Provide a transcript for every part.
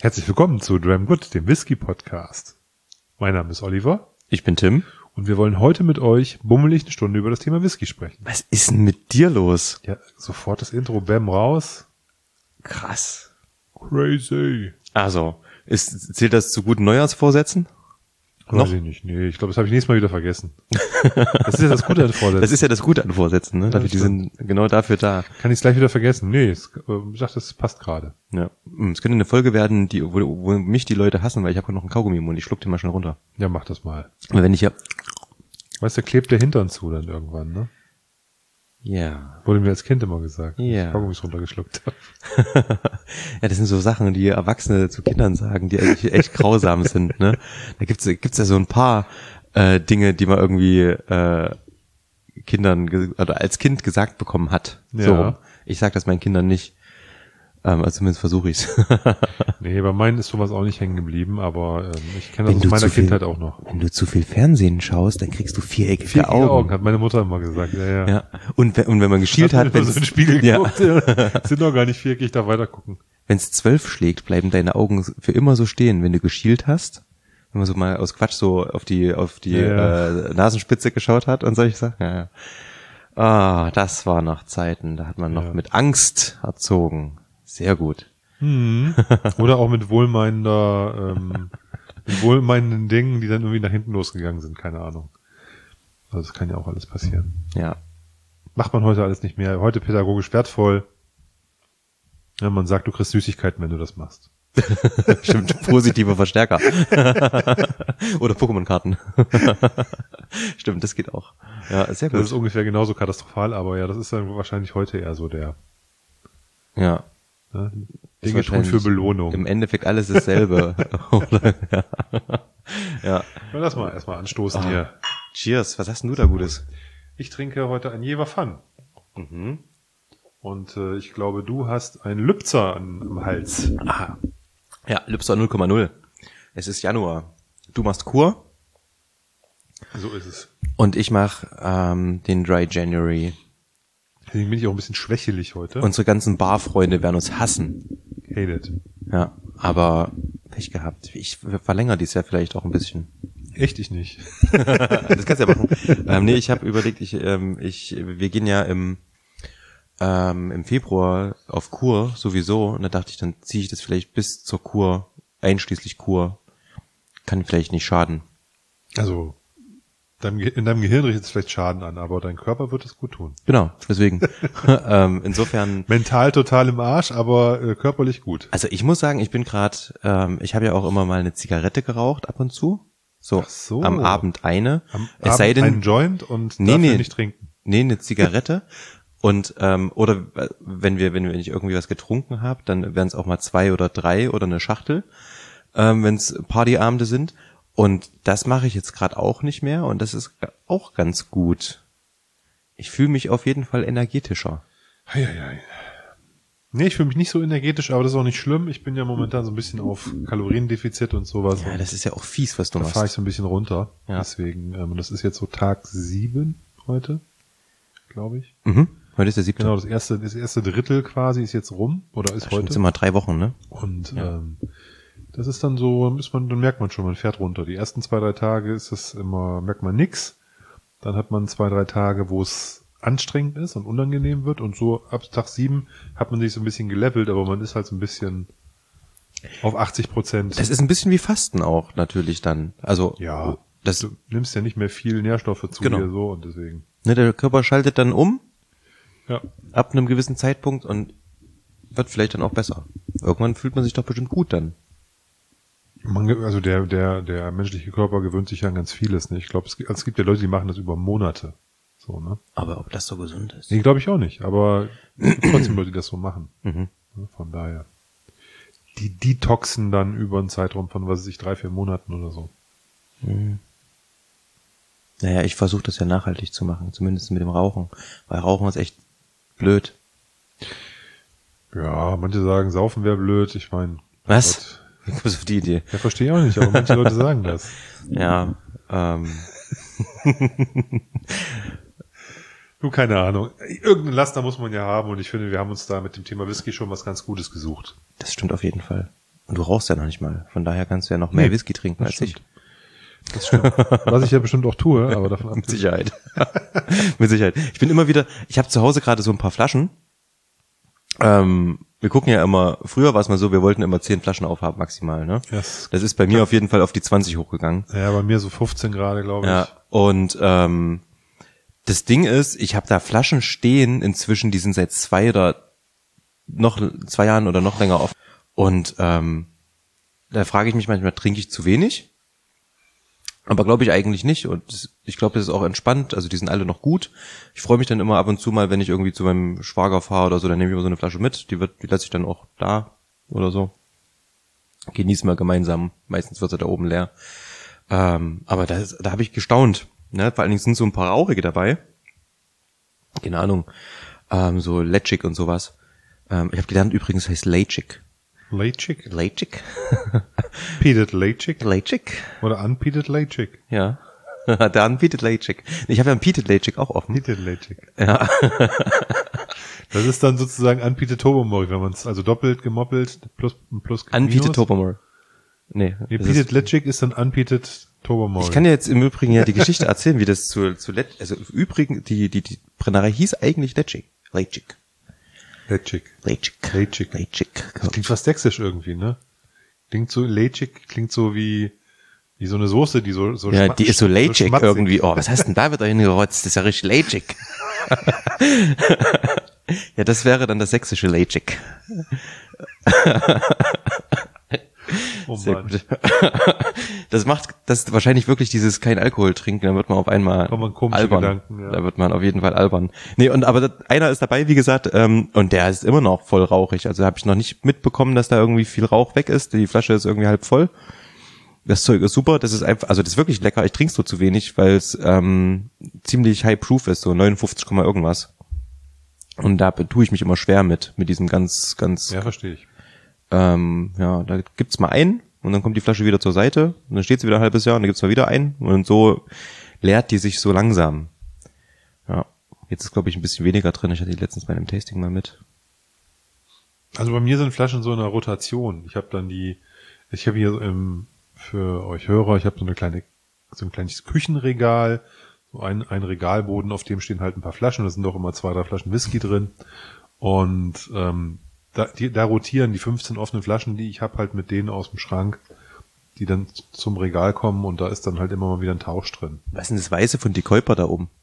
Herzlich willkommen zu Dram Good, dem Whisky-Podcast. Mein Name ist Oliver. Ich bin Tim. Und wir wollen heute mit euch bummelig eine Stunde über das Thema Whisky sprechen. Was ist denn mit dir los? Ja, sofort das Intro, bam, raus. Krass. Crazy. Also, zählt das zu guten Neujahrsvorsätzen? Weiß ich nicht. Nee, ich glaube, das habe ich nächstes Mal wieder vergessen. Das ist ja das Gute an Vorsätzen. Das ist ja das Gute an Vorsätzen, ne? Ja, Die sind genau dafür da. Kann ich es gleich wieder vergessen? Nee, ich dachte, das passt gerade. Ja. Es könnte eine Folge werden, wo mich die Leute hassen, weil ich habe noch einen Kaugummi im Mund. Ich schluck den mal schnell runter. Ja, mach das mal. Aber wenn ich ja... Weißt du, klebt der Hintern zu dann irgendwann, ne? Ja. Wurde mir als Kind immer gesagt, Ja. dass ich Kaugummis runtergeschluckt habe. Ja, das sind so Sachen, die Erwachsene zu Kindern sagen, die eigentlich echt grausam sind, ne? Da gibt's ja so ein paar Dinge, die man irgendwie Kindern oder als Kind gesagt bekommen hat. Ja. So. Ich sag das meinen Kindern nicht. Also zumindest versuche ich's. Nee, bei meinen ist sowas auch nicht hängen geblieben, aber ich kenne das aus meiner Kindheit auch noch. Wenn du zu viel Fernsehen schaust, dann kriegst du viereckige Augen. Hat meine Mutter immer gesagt. Ja. Ja. Und wenn man geschielt hat, wenn so ein Spiegel ja. guckt, sind doch gar nicht viereckig, da weiter gucken. Wenn es 12 schlägt, bleiben deine Augen für immer so stehen. Wenn du geschielt hast, wenn man so mal aus Quatsch so auf die Nasenspitze geschaut hat und solche Sachen. Ja. Ah, das war noch Zeiten. Da hat man noch mit Angst erzogen. Sehr gut. Oder auch mit wohlmeinenden Dingen, die dann irgendwie nach hinten losgegangen sind, keine Ahnung. Also das kann ja auch alles passieren. Ja. Macht man heute alles nicht mehr. Heute pädagogisch wertvoll. Ja, man sagt, du kriegst Süßigkeiten, wenn du das machst. Stimmt, positive Verstärker. Oder Pokémon-Karten. Stimmt, das geht auch. Ja, sehr gut. Das ist ungefähr genauso katastrophal, aber ja, das ist dann wahrscheinlich heute eher so der Dinge tun für Belohnung. Im Endeffekt alles dasselbe. Oder, ja. Lass mal erstmal anstoßen hier. Cheers, was hast denn du da Gutes? Ich trinke heute ein Jever Fun. Mhm. Und ich glaube, du hast einen Lübzer am Hals. Aha. Ja, Lübzer 0,0. Es ist Januar. Du machst Kur. So ist es. Und ich mach den Dry January. Deswegen bin ich auch ein bisschen schwächelig heute. Unsere ganzen Barfreunde werden uns hassen. Hate it. Ja, aber Pech gehabt. Ich verlängere dies Jahr vielleicht auch ein bisschen. Echt, ich nicht. Das kannst du ja machen. Nee, ich habe überlegt, wir gehen ja im Februar auf Kur sowieso. Und da dachte ich, dann ziehe ich das vielleicht bis zur Kur, einschließlich Kur. Kann vielleicht nicht schaden. Also, in deinem Gehirn richtet es vielleicht Schaden an, aber dein Körper wird es gut tun. Genau, deswegen. Insofern. Mental total im Arsch, aber körperlich gut. Also ich muss sagen, ich bin gerade, ich habe ja auch immer mal eine Zigarette geraucht ab und zu. So, am Abend eine. Es sei denn, einen Joint und dafür nicht trinken. Nee, eine Zigarette. Und oder wenn ich irgendwie was getrunken habe, dann wären es auch mal 2 oder 3 oder eine Schachtel, wenn es Partyabende sind. Und das mache ich jetzt gerade auch nicht mehr und das ist auch ganz gut. Ich fühle mich auf jeden Fall energetischer. Nee, ich fühle mich nicht so energetisch, aber das ist auch nicht schlimm. Ich bin ja momentan so ein bisschen auf Kaloriendefizit und sowas. Ja, das ist ja auch fies, was du machst. Da fahre ich so ein bisschen runter. Ja. Deswegen, das ist jetzt so Tag 7 heute, glaube ich. Mhm. Heute ist der 7. Genau, das erste Drittel quasi ist jetzt rum oder ist heute. Das sind immer 3 Wochen, ne? Und das ist dann so, dann merkt man schon, man fährt runter. Die ersten 2-3 Tage ist es immer, merkt man nix. Dann hat man 2-3 Tage, wo es anstrengend ist und unangenehm wird. Und so ab Tag 7 hat man sich so ein bisschen gelevelt, aber man ist halt so ein bisschen auf 80%. Das ist ein bisschen wie Fasten auch natürlich dann. Also ja, du nimmst ja nicht mehr viel Nährstoffe zu dir so und deswegen. Ne, der Körper schaltet dann um. Ja. Ab einem gewissen Zeitpunkt und wird vielleicht dann auch besser. Irgendwann fühlt man sich doch bestimmt gut dann. Also der menschliche Körper gewöhnt sich ja an ganz vieles, ne? Ich glaube, es gibt ja Leute, die machen das über Monate. So, ne? Aber ob das so gesund ist? Nee, glaube ich auch nicht. Aber es gibt trotzdem Leute, die das so machen. Mhm. Von daher. Die detoxen dann über einen Zeitraum von, 3-4 Monaten oder so. Mhm. Naja, ich versuche das ja nachhaltig zu machen, zumindest mit dem Rauchen. Weil Rauchen ist echt blöd. Ja, manche sagen, Saufen wäre blöd. Ich meine. Was? Wie kommst du auf die Idee? Ja, verstehe ich auch nicht, aber manche Leute sagen das. Ja, Du, keine Ahnung. Irgendein Laster muss man ja haben und ich finde, wir haben uns da mit dem Thema Whisky schon was ganz Gutes gesucht. Das stimmt auf jeden Fall. Und du rauchst ja noch nicht mal. Von daher kannst du ja noch mehr Whisky trinken als ich. Das stimmt. Was ich ja bestimmt auch tue, aber davon ab. Mit Sicherheit. Mit Sicherheit. Ich habe zu Hause gerade so ein paar Flaschen. Wir gucken ja immer, früher war es mal so, wir wollten immer 10 Flaschen aufhaben maximal, ne? Yes. Das ist bei mir auf jeden Fall auf die 20 hochgegangen. Ja, bei mir so 15 gerade, glaube ich. Ja, und das Ding ist, ich habe da Flaschen stehen inzwischen, die sind seit 2 Jahren oder noch länger offen. Und da frage ich mich manchmal, trinke ich zu wenig? Aber glaube ich eigentlich nicht. Und ich glaube, das ist auch entspannt. Also die sind alle noch gut. Ich freue mich dann immer ab und zu mal, wenn ich irgendwie zu meinem Schwager fahre oder so, dann nehme ich immer so eine Flasche mit. Die lasse ich dann auch da oder so. Genießen wir gemeinsam. Meistens wird sie da oben leer. Aber da habe ich gestaunt. Ne? Vor allen Dingen sind so ein paar Rauchige dabei. Keine Ahnung. So Letschik und sowas. Ich habe gelernt, übrigens heißt Leitchik. Leitchik? Leitchik? Peated Leitchik? Leitchik? Oder Unpeated Leitchik? Ja. Der Unpeated Leitchik. Ich habe ja einen Peated Leitchik auch offen. Peated Leitchik. Ja. Das ist dann sozusagen Unpeated Tobermory, wenn man es also doppelt gemoppelt plus Unpeated Tobermory. Nee. Peated Leitchik ist dann Unpeated Tobermory. Ich kann dir jetzt im Übrigen ja die Geschichte erzählen, wie das zu also im Übrigen, die Brennerei hieß eigentlich Leitchik. Leitchik. Das klingt fast sächsisch irgendwie, ne? Klingt so, Leitchik klingt so wie so eine Soße, die so ja, die ist so Leitchik so irgendwie. Oh, was hast denn da wieder hingerotzt? Das ist ja richtig Leitchik. Ja, das wäre dann das sächsische Leitchik. Oh Sehr Mann. gut. Das wahrscheinlich wirklich dieses kein Alkohol trinken, dann wird man auf einmal albern. Gedanken, ja. Da wird man auf jeden Fall albern. Nee, aber einer ist dabei, wie gesagt, und der ist immer noch voll rauchig. Also habe ich noch nicht mitbekommen, dass da irgendwie viel Rauch weg ist. Die Flasche ist irgendwie halb voll. Das Zeug ist super, das ist einfach, also das ist wirklich lecker. Ich trinke so zu wenig, weil es ziemlich high proof ist, so 59, irgendwas. Und da tue ich mich immer schwer mit diesem ganz. Ja, verstehe ich. Ja, da gibt's mal einen und dann kommt die Flasche wieder zur Seite und dann steht sie wieder ein halbes Jahr und dann gibt's mal wieder einen und so leert die sich so langsam. Ja, jetzt ist glaube ich ein bisschen weniger drin. Ich hatte die letztens bei einem Tasting mal mit. Also bei mir sind Flaschen so in einer Rotation. Ich habe hier für euch Hörer, ich habe so ein kleines Küchenregal, so ein Regalboden, auf dem stehen halt ein paar Flaschen. Da sind auch immer 2, 3 Flaschen Whisky drin und da rotieren die 15 offenen Flaschen, die ich habe, halt mit denen aus dem Schrank, die dann zum Regal kommen und da ist dann halt immer mal wieder ein Tausch drin. Was ist denn das Weiße von Die Käuper da oben?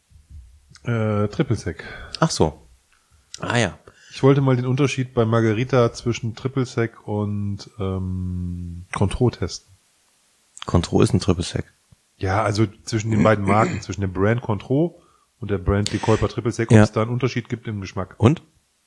Triple Sec. Ach so. Ah ja. Ich wollte mal den Unterschied bei Margarita zwischen Triple Sec und Cointreau testen. Cointreau ist ein Triple Sec. Ja, also zwischen den beiden Marken, zwischen dem Brand Cointreau und der Brand Die Käuper Triple Sec, ob es da einen Unterschied gibt im Geschmack. Und?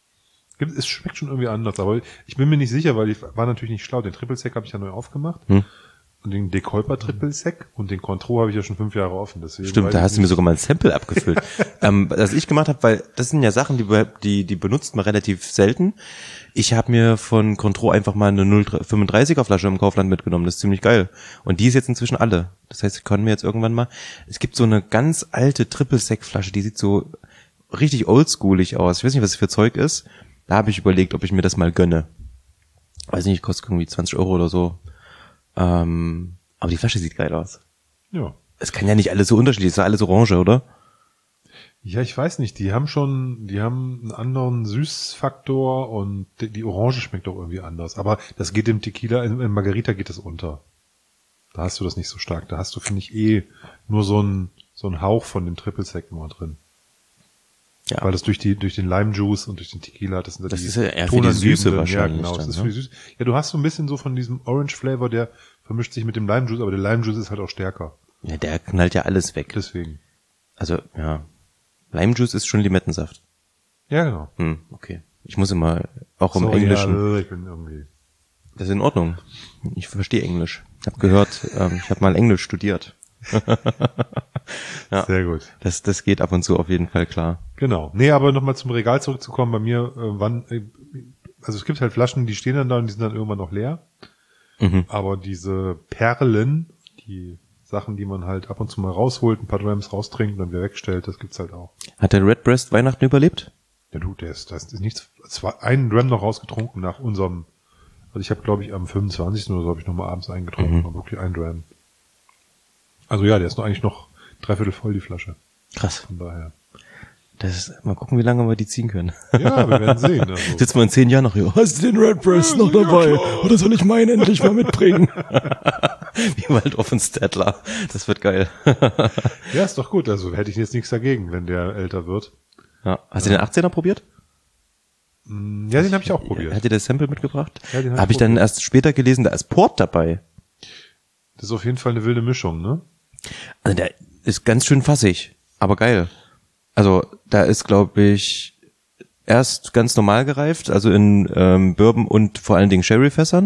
Es schmeckt schon irgendwie anders, aber ich bin mir nicht sicher, weil ich war natürlich nicht schlau. Den Triple Sec habe ich ja neu aufgemacht. Und den Dekolper Triple Sec und den Cointreau habe ich ja schon 5 Jahre offen. Deswegen stimmt, da hast du mir sogar mal ein Sample abgefüllt. Was ich gemacht habe, weil das sind ja Sachen, die benutzt man relativ selten. Ich habe mir von Cointreau einfach mal eine 0,35er Flasche im Kaufland mitgenommen. Das ist ziemlich geil. Und die ist jetzt inzwischen alle. Das heißt, ich kann mir jetzt irgendwann mal... Es gibt so eine ganz alte Triple Sec Flasche, die sieht so richtig oldschoolig aus. Ich weiß nicht, was das für Zeug ist. Da habe ich überlegt, ob ich mir das mal gönne. Weiß nicht, kostet irgendwie 20 € oder so. Aber die Flasche sieht geil aus. Ja. Es kann ja nicht alles so unterschiedlich, es ist ja alles orange, oder? Ja, ich weiß nicht. Die haben einen anderen Süßfaktor und die Orange schmeckt doch irgendwie anders. Aber das geht im Tequila, im Margarita geht das unter. Da hast du das nicht so stark. Da hast du, finde ich, nur so einen Hauch von dem Triple Sec immer drin. Ja. Weil das durch den Lime Juice und durch den Tequila, das ist ja eher für die Süße wahrscheinlich. Ja, genau, das ist für die Süße. Ja, du hast so ein bisschen so von diesem Orange Flavor, der vermischt sich mit dem Lime Juice, aber der Lime Juice ist halt auch stärker. Ja, der knallt ja alles weg. Deswegen. Also, ja. Lime Juice ist schon Limettensaft. Ja, genau. Okay. Ich muss immer auch im Englischen. Ja, ich bin irgendwie. Das ist in Ordnung. Ich verstehe Englisch. Ich habe gehört, ich habe mal Englisch studiert. Ja, sehr gut. Das geht ab und zu auf jeden Fall klar. Genau. Nee, aber nochmal zum Regal zurückzukommen. Bei mir, also es gibt halt Flaschen, die stehen dann da und die sind dann irgendwann noch leer. Aber diese Perlen, die Sachen, die man halt ab und zu mal rausholt, ein paar Drams raustrinkt und dann wieder wegstellt, das gibt's halt auch. Hat der Redbreast Weihnachten überlebt? Ja du, das ist nichts. Es war ein Dram noch rausgetrunken nach unserem Also ich habe, glaube ich, am 25. oder so habe ich nochmal abends eingetrunken, war wirklich ein Dram. Also ja, der ist noch eigentlich noch 3/4 voll, die Flasche. Krass. Von daher. Mal gucken, wie lange wir die ziehen können. Ja, wir werden sehen. Also. Sitzen wir in 10 Jahren noch hier. Hast du den Redbreast noch dabei? Oder soll ich meinen endlich mal mitbringen? Wie Waldorf und Stadler. Das wird geil. Ja, ist doch gut. Also hätte ich jetzt nichts dagegen, wenn der älter wird. Ja. Hast du den 18er probiert? Ja, den habe ich auch probiert. Hat dir das Sample mitgebracht? Ja, den Habe ich dann erst später gelesen, da ist Port dabei. Das ist auf jeden Fall eine wilde Mischung, ne? Also der ist ganz schön fassig, aber geil. Also da ist, glaube ich, erst ganz normal gereift, also in Bourbon und vor allen Dingen Sherryfässern.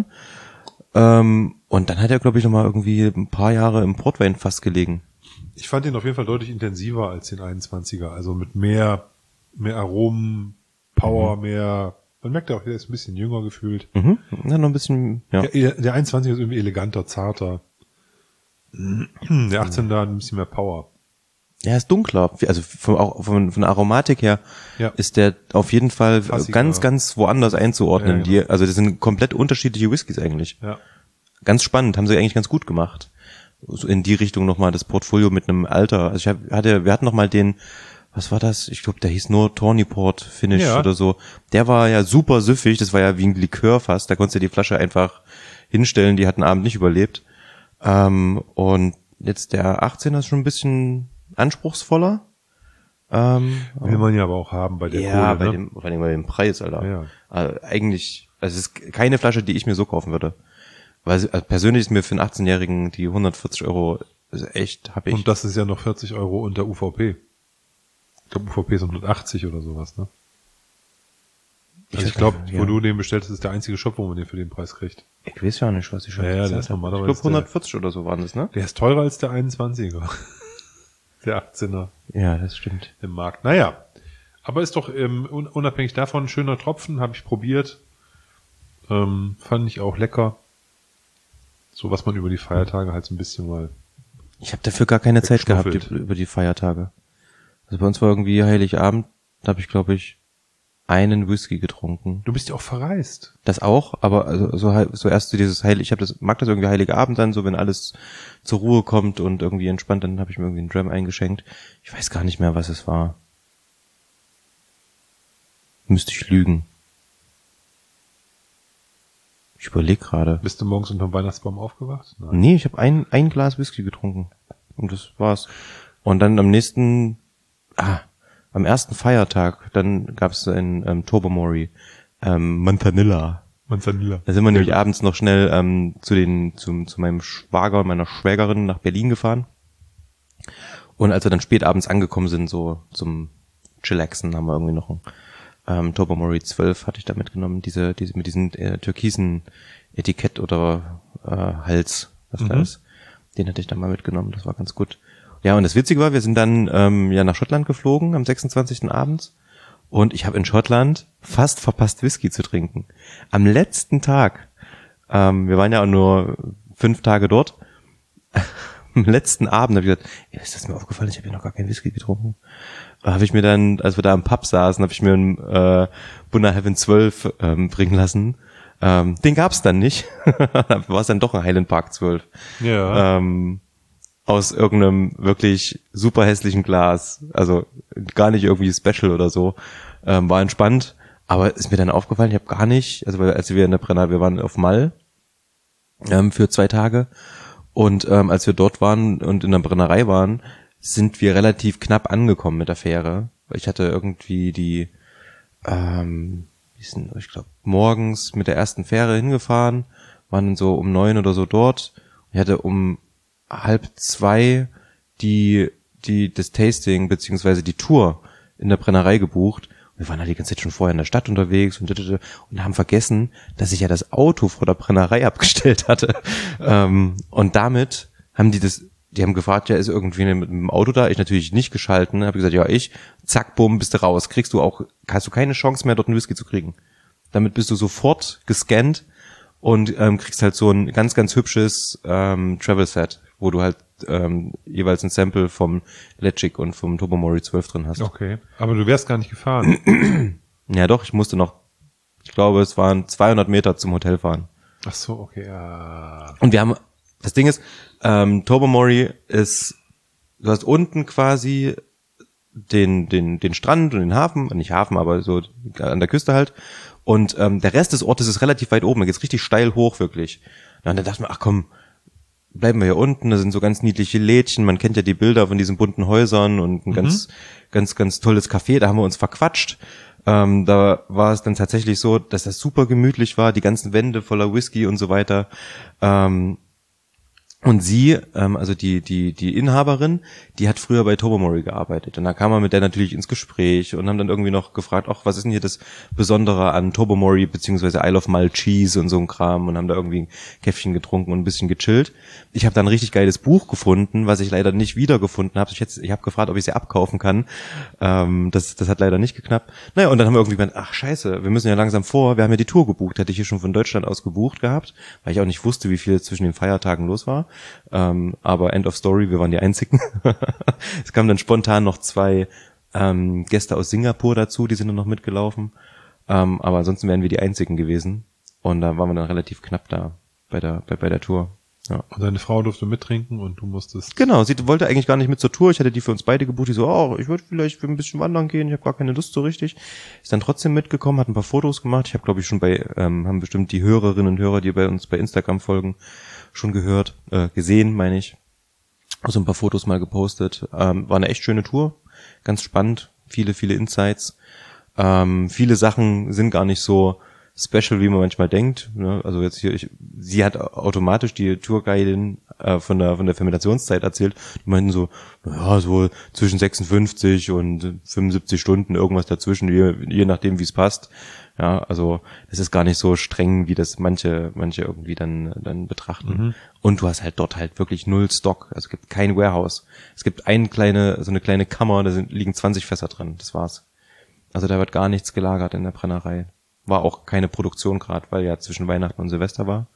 Und dann hat er, glaube ich, nochmal irgendwie ein paar Jahre im Portweinfass gelegen. Ich fand den auf jeden Fall deutlich intensiver als den 21er. Also mit mehr Aromen, Power, mehr... Man merkt ja auch, der ist ein bisschen jünger gefühlt. Mhm. Ja, noch ein bisschen, ja. Der 21er ist irgendwie eleganter, zarter. Der 18er hat ein bisschen mehr Power. Ja, ist dunkler. Also von der Aromatik her ist der auf jeden Fall fassiger. ganz woanders einzuordnen. Ja, genau. Also das sind komplett unterschiedliche Whiskys eigentlich. Ja. Ganz spannend, haben sie eigentlich ganz gut gemacht. So in die Richtung nochmal das Portfolio mit einem Alter. Also wir hatten nochmal den, was war das? Ich glaube, der hieß nur Tawny Port Finish oder so. Der war ja super süffig, das war ja wie ein Likör fast. Da konntest du die Flasche einfach hinstellen, die hat einen Abend nicht überlebt. Und jetzt der 18er ist schon ein bisschen anspruchsvoller. Will man ja aber auch haben bei der Kohle, ne? Vor allem bei dem Preis, Alter. Ja. Also eigentlich, es ist keine Flasche, die ich mir so kaufen würde. Weil persönlich ist mir für einen 18-Jährigen die 140 Euro ist echt, hab ich. Und das ist ja noch 40 Euro unter UVP. Ich glaube, UVP ist 180 oder sowas, ne? Also ich glaube, wo du den bestellst, ist der einzige Shop, wo man den für den Preis kriegt. Ich weiß ja nicht, was ich schon Ja, der ist normalerweise. Ich glaube 140 oder so waren das, ne? Der ist teurer als der 21er. Der 18er. Ja, das stimmt. Im Markt. Naja. Aber ist doch unabhängig davon ein schöner Tropfen, habe ich probiert. Fand ich auch lecker. So was man über die Feiertage halt so ein bisschen mal. Ich habe dafür gar keine Zeit gehabt über die Feiertage. Also bei uns war irgendwie Heiligabend, da habe ich, glaube ich, einen Whisky getrunken. Du bist ja auch verreist. Das auch, aber also so erst so dieses mag das irgendwie Heiligabend dann, so wenn alles zur Ruhe kommt und irgendwie entspannt, dann habe ich mir irgendwie einen Dram eingeschenkt. Ich weiß gar nicht mehr, was es war. Müsste ich lügen. Ich überlege gerade. Bist du morgens unterm Weihnachtsbaum aufgewacht? Nein. Nee, ich habe ein Glas Whisky getrunken. Und das war's. Und dann am ersten Feiertag, dann gab's ein Tobermory, Manzanilla. Da sind wir nämlich abends noch schnell zu meinem Schwager und meiner Schwägerin nach Berlin gefahren. Und als wir dann spät abends angekommen sind, so zum Chillaxen, haben wir irgendwie noch ein Tobermory 12 hatte ich da mitgenommen, diese mit diesen türkisen Etikett oder Hals, was da ist. Den hatte ich dann mal mitgenommen, das war ganz gut. Ja, und das Witzige war, wir sind dann nach Schottland geflogen am 26. abends und ich habe in Schottland fast verpasst, Whisky zu trinken. Am letzten Tag, wir waren ja auch nur 5 Tage dort, am letzten Abend habe ich gesagt, ist das mir aufgefallen, ich habe ja noch gar keinen Whisky getrunken. Habe ich mir dann, als wir da im Pub saßen, habe ich mir einen Bunner Heaven 12 bringen lassen. Den gab's dann nicht. War es dann doch ein Highland Park 12. Ja. Aus irgendeinem wirklich super hässlichen Glas. Also gar nicht irgendwie special oder so. War entspannt. Aber ist mir dann aufgefallen, ich habe gar nicht, also als wir wir waren auf Mall für 2 Tage. Und als wir dort waren und in der Brennerei waren, sind wir relativ knapp angekommen mit der Fähre. Ich hatte irgendwie ich glaube, morgens mit der ersten Fähre hingefahren, waren dann so um 9 oder so dort. Ich hatte um 1:30 das Tasting beziehungsweise die Tour in der Brennerei gebucht. Wir waren halt die ganze Zeit schon vorher in der Stadt unterwegs und haben vergessen, dass ich ja das Auto vor der Brennerei abgestellt hatte. Und damit haben die haben gefragt, ja, ist irgendwie mit dem Auto da? Ich natürlich nicht geschalten. Habe gesagt, ja, zack, bumm, bist du raus. Hast du keine Chance mehr, dort einen Whisky zu kriegen. Damit bist du sofort gescannt und kriegst halt so ein ganz, ganz hübsches Travel-Set, wo du halt jeweils ein Sample vom Legic und vom Tobermory 12 drin hast. Okay, aber du wärst gar nicht gefahren. Ja doch, ich musste noch, ich glaube, es waren 200 Meter zum Hotel fahren. Ach so, okay, ja. Und wir haben, das Ding ist, Tobermory ist, du hast unten quasi den Strand und den Hafen, nicht Hafen, aber so an der Küste halt. Und der Rest des Ortes ist relativ weit oben, da geht's richtig steil hoch, wirklich. Ja, und dann dachten wir, ach komm, bleiben wir hier unten, da sind so ganz niedliche Lädchen, man kennt ja die Bilder von diesen bunten Häusern und ein ganz tolles Café, da haben wir uns verquatscht. Da war es dann tatsächlich so, dass das super gemütlich war, die ganzen Wände voller Whisky und so weiter. Und sie, also die Inhaberin, die hat früher bei Tobermory gearbeitet. Und da kam man mit der natürlich ins Gespräch und haben dann irgendwie noch gefragt, ach, was ist denn hier das Besondere an Tobermory beziehungsweise Isle of Mull Cheese und so ein Kram, und haben da irgendwie ein Käffchen getrunken und ein bisschen gechillt. Ich habe da ein richtig geiles Buch gefunden, was ich leider nicht wiedergefunden habe. Ich habe gefragt, ob ich sie abkaufen kann. Das hat leider nicht geklappt. Naja, und dann haben wir irgendwie gemeint, ach scheiße, wir müssen ja langsam vor. Wir haben ja die Tour gebucht, hätte ich hier schon von Deutschland aus gebucht gehabt, weil ich auch nicht wusste, wie viel zwischen den Feiertagen los war. Aber End of Story, wir waren die Einzigen. Es kamen dann spontan noch 2 Gäste aus Singapur dazu, die sind dann noch mitgelaufen. Aber ansonsten wären wir die Einzigen gewesen. Und da waren wir dann relativ knapp da bei der Tour. Ja. Und deine Frau durfte mittrinken und du musstest... Genau, sie wollte eigentlich gar nicht mit zur Tour. Ich hatte die für uns beide gebucht. Die so, oh, ich würde vielleicht für ein bisschen wandern gehen. Ich habe gar keine Lust so richtig. Ist dann trotzdem mitgekommen, hat ein paar Fotos gemacht. Ich habe, glaube ich, schon haben bestimmt die Hörerinnen und Hörer, die bei uns bei Instagram folgen, schon gesehen, meine ich. Also ein paar Fotos mal gepostet. War eine echt schöne Tour. Ganz spannend. Viele Insights. Viele Sachen sind gar nicht so special, wie man manchmal denkt. Ne? Also jetzt hier, sie hat automatisch die Tourguidin von der Fermentationszeit erzählt. Die meinten so, naja, so zwischen 56 und 75 Stunden, irgendwas dazwischen, je nachdem, wie es passt. Ja, also es ist gar nicht so streng, wie das manche irgendwie dann betrachten. Mhm. Und du hast halt dort halt wirklich null Stock. Also es gibt kein Warehouse. Es gibt so eine kleine Kammer, da liegen 20 Fässer drin. Das war's. Also da wird gar nichts gelagert in der Brennerei. War auch keine Produktion gerade, weil ja zwischen Weihnachten und Silvester war.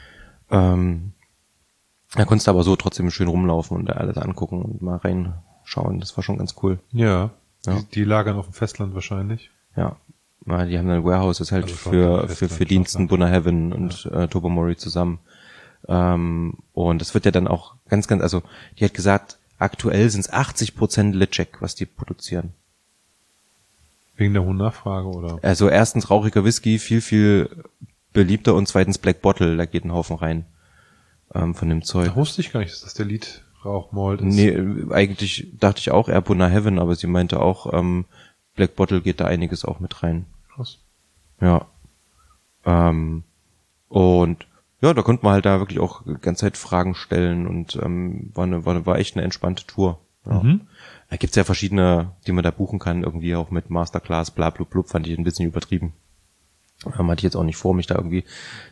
Da konntest du aber so trotzdem schön rumlaufen und alles angucken und mal reinschauen. Das war schon ganz cool. Ja. Die lagern auf dem Festland wahrscheinlich. Ja. Die haben dann Warehouses halt also für Diensten Bunna Heaven und Tobermory zusammen. Und das wird ja dann auch ganz, also die hat gesagt, aktuell sind es 80% Lecheck, was die produzieren. Wegen der hohen Nachfrage, oder? Also erstens rauchiger Whisky, viel beliebter, und zweitens Black Bottle, da geht ein Haufen rein von dem Zeug. Da wusste ich gar nicht, dass das der Lied-Rauchmalt ist. Nee, eigentlich dachte ich auch eher Bunna Heaven, aber sie meinte auch, Black Bottle geht da einiges auch mit rein. Krass. Ja. Und ja, da konnte man halt da wirklich auch die ganze Zeit Fragen stellen und war echt eine entspannte Tour. Ja. Mhm. Da gibt's ja verschiedene, die man da buchen kann, irgendwie auch mit Masterclass, bla bla bla, fand ich ein bisschen übertrieben. Hatte ich jetzt auch nicht vor, mich da irgendwie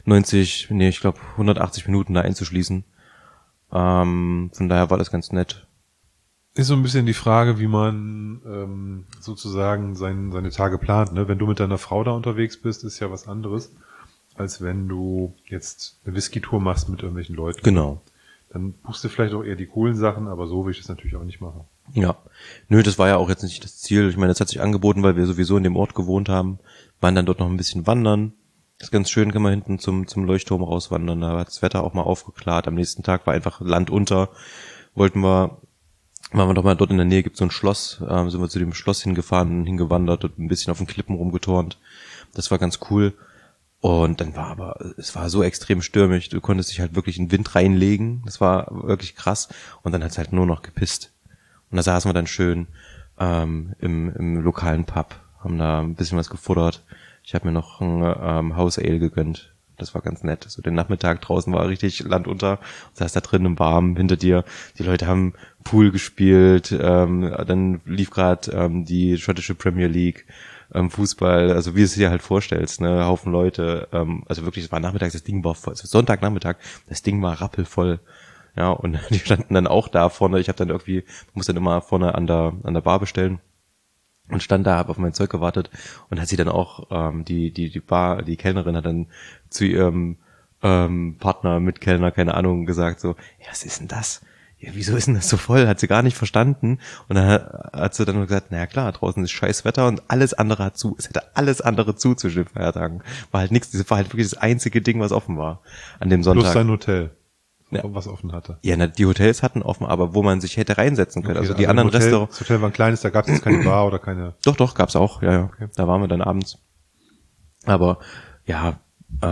180 Minuten da einzuschließen. Von daher war das ganz nett. Ist so ein bisschen die Frage, wie man sozusagen seine Tage plant. Ne? Wenn du mit deiner Frau da unterwegs bist, ist ja was anderes, als wenn du jetzt eine Whisky-Tour machst mit irgendwelchen Leuten. Genau. Dann buchst du vielleicht auch eher die coolen Sachen, aber so will ich das natürlich auch nicht machen. Ja. Nö, das war ja auch jetzt nicht das Ziel. Ich meine, das hat sich angeboten, weil wir sowieso in dem Ort gewohnt haben. Waren dann dort noch ein bisschen wandern. Das ist ganz schön, kann man hinten zum Leuchtturm rauswandern. Da hat das Wetter auch mal aufgeklärt. Am nächsten Tag war einfach Land unter. Waren wir doch mal dort in der Nähe, gibt so ein Schloss. Sind wir zu dem Schloss hingefahren, hingewandert und ein bisschen auf den Klippen rumgeturnt. Das war ganz cool. Und dann es war so extrem stürmisch, du konntest dich halt wirklich in den Wind reinlegen, das war wirklich krass, und dann hat's halt nur noch gepisst. Und da saßen wir dann schön im lokalen Pub, haben da ein bisschen was gefuttert. Ich habe mir noch ein House Ale gegönnt, das war ganz nett. So den Nachmittag draußen war richtig Land unter, saß da drin im Warmen hinter dir, die Leute haben Pool gespielt, dann lief gerade die schottische Premier League, Fußball, also wie du es dir halt vorstellst, ne, Haufen Leute, also wirklich, es war nachmittags, das Ding war voll, also Sonntagnachmittag, das Ding war rappelvoll, ja, und die standen dann auch da vorne, ich habe dann irgendwie, muss dann immer vorne an der Bar bestellen und stand da, hab auf mein Zeug gewartet und hat sie dann auch, die Kellnerin hat dann zu ihrem Partner, Mitkellner, keine Ahnung, gesagt so, ja, was ist denn das? ja, wieso ist denn das so voll? Hat sie gar nicht verstanden. Und dann hat sie dann nur gesagt, naja klar, draußen ist scheiß Wetter und alles andere hat zu. Es hätte alles andere zu zwischen den Feiertagen. War halt nichts, das war halt wirklich das einzige Ding, was offen war an dem Sonntag. Plus sein Hotel, Ja. was offen hatte. Ja, die Hotels hatten offen, aber wo man sich hätte reinsetzen können. Okay, Also die anderen Restaurants. Das Hotel war ein kleines, da gab es jetzt keine Bar oder keine... Doch, gab's auch, ja. Okay. Da waren wir dann abends. Aber ja,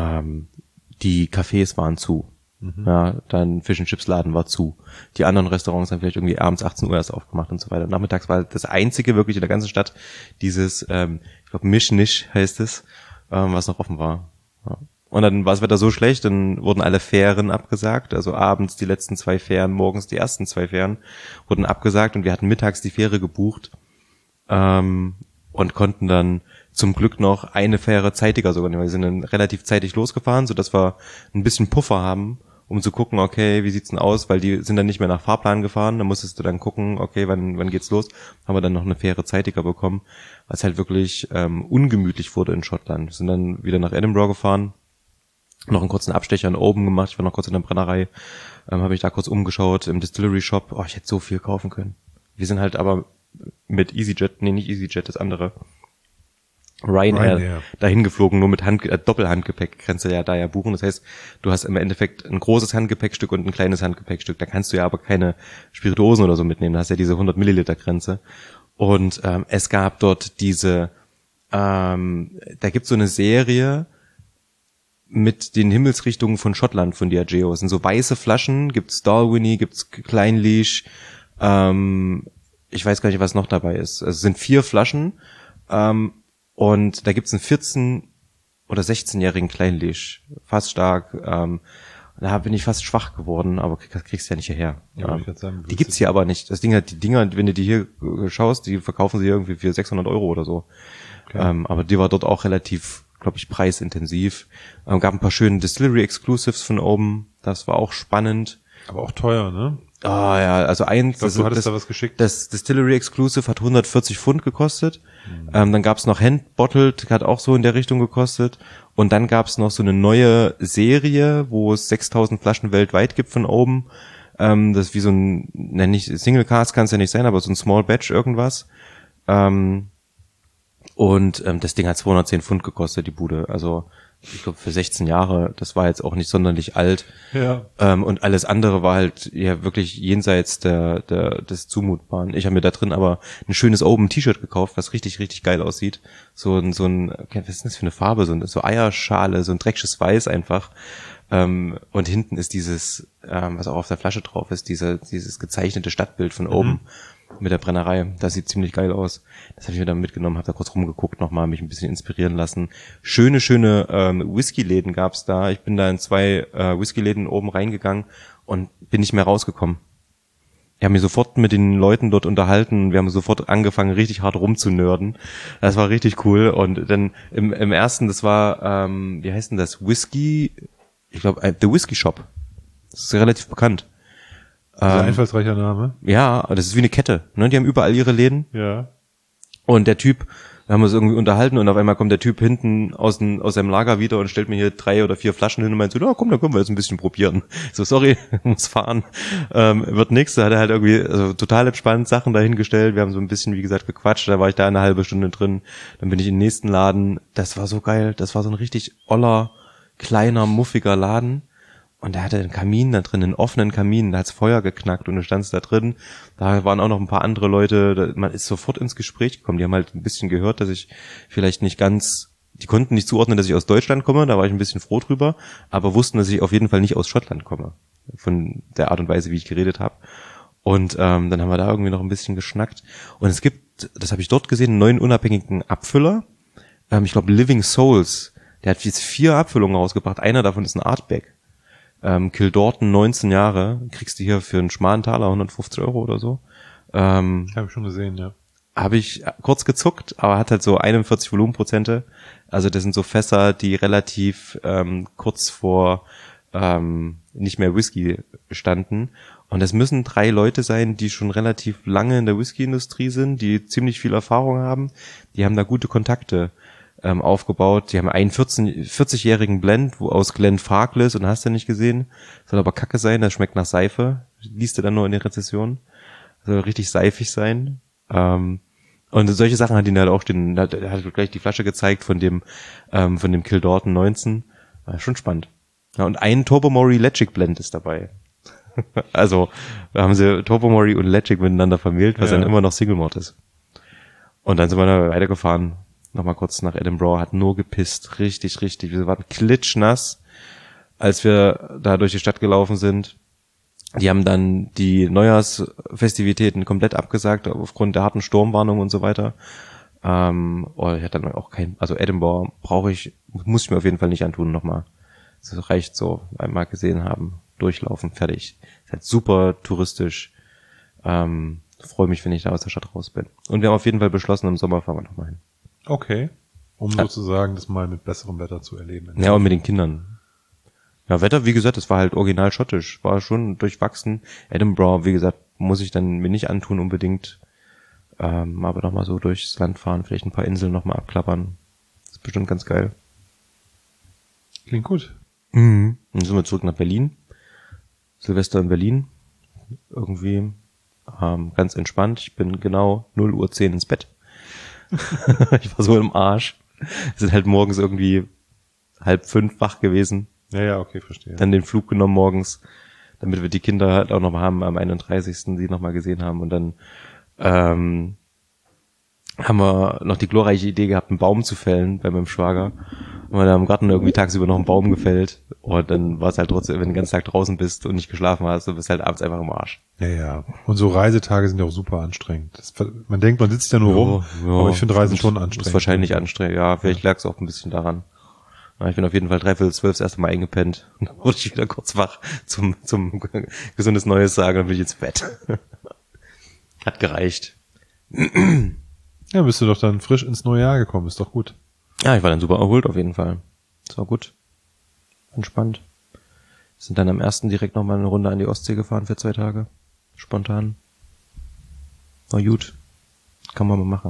die Cafés waren zu. Ja, dann Fish and Chips Laden war zu. Die anderen Restaurants haben vielleicht irgendwie abends 18 Uhr erst aufgemacht und so weiter. Nachmittags war das einzige wirklich in der ganzen Stadt dieses, ich glaube Mischnisch heißt es, was noch offen war. Ja. Und dann war das Wetter so schlecht, dann wurden alle Fähren abgesagt. Also abends die letzten 2 Fähren, morgens die ersten 2 Fähren wurden abgesagt und wir hatten mittags die Fähre gebucht und konnten dann zum Glück noch eine Fähre zeitiger sogar nehmen. Wir sind dann relativ zeitig losgefahren, sodass wir ein bisschen Puffer haben, um zu gucken, okay, wie sieht's denn aus, weil die sind dann nicht mehr nach Fahrplan gefahren, da musstest du dann gucken, okay, wann geht's los, haben wir dann noch eine Fähre zeitiger bekommen, was halt wirklich ungemütlich wurde in Schottland. Wir sind dann wieder nach Edinburgh gefahren, noch einen kurzen Abstecher in Oban gemacht, ich war noch kurz in der Brennerei, habe ich da kurz umgeschaut im Distillery Shop, ich hätte so viel kaufen können. Wir sind halt aber mit EasyJet, nicht EasyJet, das andere, Ryanair dahin geflogen, nur mit Doppelhandgepäck kannst du ja da ja buchen. Das heißt, du hast im Endeffekt ein großes Handgepäckstück und ein kleines Handgepäckstück. Da kannst du ja aber keine Spirituosen oder so mitnehmen. Da hast du ja diese 100 Milliliter Grenze. Und es gab dort diese, da gibt's so eine Serie mit den Himmelsrichtungen von Schottland von Diageo. Es sind so weiße Flaschen, gibt's Dalwhinnie, gibt's Kleinlich, ich weiß gar nicht, was noch dabei ist. Also es sind 4 Flaschen, und da gibt's einen 14- oder 16-jährigen Kleinlich, fast stark. Da bin ich fast schwach geworden, aber kriegst du ja nicht hierher. Ja, ich sagen, die gibt's hier aber nicht. Das Ding hat, die Dinger, wenn du die hier schaust, die verkaufen sie irgendwie für 600 € oder so. Okay. Aber die war dort auch relativ, glaube ich, preisintensiv. Gab ein paar schöne Distillery Exclusives von oben. Das war auch spannend. Aber auch teuer, ne? Ja, also eins. Ich glaub, du hattest da was geschickt. Das Distillery Exclusive hat 140 Pfund gekostet. Dann gab's noch Handbottled, hat auch so in der Richtung gekostet. Und dann gab's noch so eine neue Serie, wo es 6000 Flaschen weltweit gibt von oben. Das ist wie so ein, nicht Single Cask kann es ja nicht sein, aber so ein Small Batch irgendwas. Und das Ding hat 210 Pfund gekostet, die Bude. Also ich glaube für 16 Jahre, das war jetzt auch nicht sonderlich alt. Ja. Und alles andere war halt ja wirklich jenseits des Zumutbaren. Ich habe mir da drin aber ein schönes Open T-Shirt gekauft, was richtig, richtig geil aussieht. So ein, was ist das für eine Farbe? So Eierschale, so ein dreckiges Weiß einfach. Und hinten ist dieses, was auch auf der Flasche drauf ist, dieses gezeichnete Stadtbild von oben mit der Brennerei. Das sieht ziemlich geil aus. Das habe ich mir dann mitgenommen, habe da kurz rumgeguckt, nochmal mich ein bisschen inspirieren lassen. Schöne Whisky-Läden gab's da. Ich bin da in 2 Whisky-Läden oben reingegangen und bin nicht mehr rausgekommen. Ich habe mich sofort mit den Leuten dort unterhalten. Wir haben sofort angefangen, richtig hart rumzunörden. Das war richtig cool. Und dann im ersten, das war, wie heißt denn das? Whisky, ich glaube, The Whisky Shop. Das ist relativ bekannt. Sehr einfallsreicher Name. Ja, das ist wie eine Kette, ne? Die haben überall ihre Läden. Ja. Und der Typ, wir haben uns irgendwie unterhalten und auf einmal kommt der Typ hinten aus seinem Lager wieder und stellt mir hier 3 oder 4 Flaschen hin und meint so, komm, dann können wir jetzt ein bisschen probieren. So, sorry, muss fahren. Wird nix. Da hat er halt irgendwie total entspannt Sachen dahingestellt. Wir haben so ein bisschen, wie gesagt, gequatscht. Da war ich da eine halbe Stunde drin. Dann bin ich in den nächsten Laden. Das war so geil. Das war so ein richtig oller, kleiner, muffiger Laden. Und der hatte einen Kamin da drin, einen offenen Kamin, da hat's Feuer geknackt und du standst da drin. Da waren auch noch ein paar andere Leute, man ist sofort ins Gespräch gekommen. Die haben halt ein bisschen gehört, dass ich vielleicht nicht ganz, die konnten nicht zuordnen, dass ich aus Deutschland komme, da war ich ein bisschen froh drüber, aber wussten, dass ich auf jeden Fall nicht aus Schottland komme, von der Art und Weise, wie ich geredet habe. Und dann haben wir da irgendwie noch ein bisschen geschnackt. Und es gibt, das habe ich dort gesehen, einen neuen unabhängigen Abfüller. Ich glaube Living Souls, der hat jetzt 4 Abfüllungen rausgebracht. Einer davon ist ein Artback. Kildorton, 19 Jahre, kriegst du hier für einen schmalen Taler 150 € oder so. Habe ich schon gesehen, ja. Habe ich kurz gezuckt, aber hat halt so 41 Volumenprozente. Also das sind so Fässer, die relativ kurz vor nicht mehr Whisky standen. Und es müssen 3 Leute sein, die schon relativ lange in der Whisky-Industrie sind, die ziemlich viel Erfahrung haben. Die haben da gute Kontakte aufgebaut. Die haben einen 40-jährigen Blend, wo aus Glenfarclas, und hast du nicht gesehen, soll aber Kacke sein, das schmeckt nach Seife. liest du dann nur in den Rezessionen. Soll richtig seifig sein. Und solche Sachen hat ihn halt auch er hat gleich die Flasche gezeigt von dem Kildorton 19. Schon spannend. Ja, und ein Tobermory Legic Blend ist dabei. Also, da haben sie Tobermory und Legic miteinander vermählt, was dann immer noch Single Malt ist. Und dann sind wir da weitergefahren. Nochmal kurz nach Edinburgh, hat nur gepisst. Richtig. Wir waren klitschnass, als wir da durch die Stadt gelaufen sind. Die haben dann die Neujahrsfestivitäten komplett abgesagt, aufgrund der harten Sturmwarnung und so weiter. Ich hatte dann auch also Edinburgh muss ich mir auf jeden Fall nicht antun nochmal. Das reicht so, einmal gesehen haben, durchlaufen, fertig. Ist halt super touristisch. Freue mich, wenn ich da aus der Stadt raus bin. Und wir haben auf jeden Fall beschlossen, im Sommer fahren wir nochmal hin. Okay. Um sozusagen das mal mit besserem Wetter zu erleben. Ja, und mit den Kindern. Ja, Wetter, wie gesagt, das war halt original schottisch. War schon durchwachsen. Edinburgh, wie gesagt, muss ich dann mir nicht antun unbedingt. Aber nochmal so durchs Land fahren, vielleicht ein paar Inseln nochmal abklappern. Das ist bestimmt ganz geil. Klingt gut. Mhm. Dann sind wir zurück nach Berlin. Silvester in Berlin. Irgendwie ganz entspannt. Ich bin genau 0:10 Uhr ins Bett. Ich war so im Arsch. Wir sind halt morgens irgendwie 4:30 wach gewesen. Ja, okay, verstehe. Dann den Flug genommen morgens, damit wir die Kinder halt auch noch haben am 31. die nochmal gesehen haben. Und dann haben wir noch die glorreiche Idee gehabt, einen Baum zu fällen bei meinem Schwager. Und wir haben im Garten irgendwie tagsüber noch einen Baum gefällt. Und dann war es halt trotzdem, wenn du den ganzen Tag draußen bist und nicht geschlafen hast, du bist halt abends einfach im Arsch. Ja. Und so Reisetage sind ja auch super anstrengend. Man denkt, man sitzt ja nur rum, aber ich finde Reisen schon anstrengend. Ist wahrscheinlich anstrengend, ja. Vielleicht lag es auch ein bisschen daran. Ich bin auf jeden Fall 11:45 das erste Mal eingepennt. Und dann wurde ich wieder kurz wach zum gesundes Neues sagen und bin ich ins Bett. Hat gereicht. Ja, bist du doch dann frisch ins neue Jahr gekommen, ist doch gut. Ja, ich war dann super erholt auf jeden Fall. Das war gut. Entspannt. Sind dann am 1. direkt nochmal eine Runde an die Ostsee gefahren für 2 Tage. Spontan. War gut. Kann man mal machen.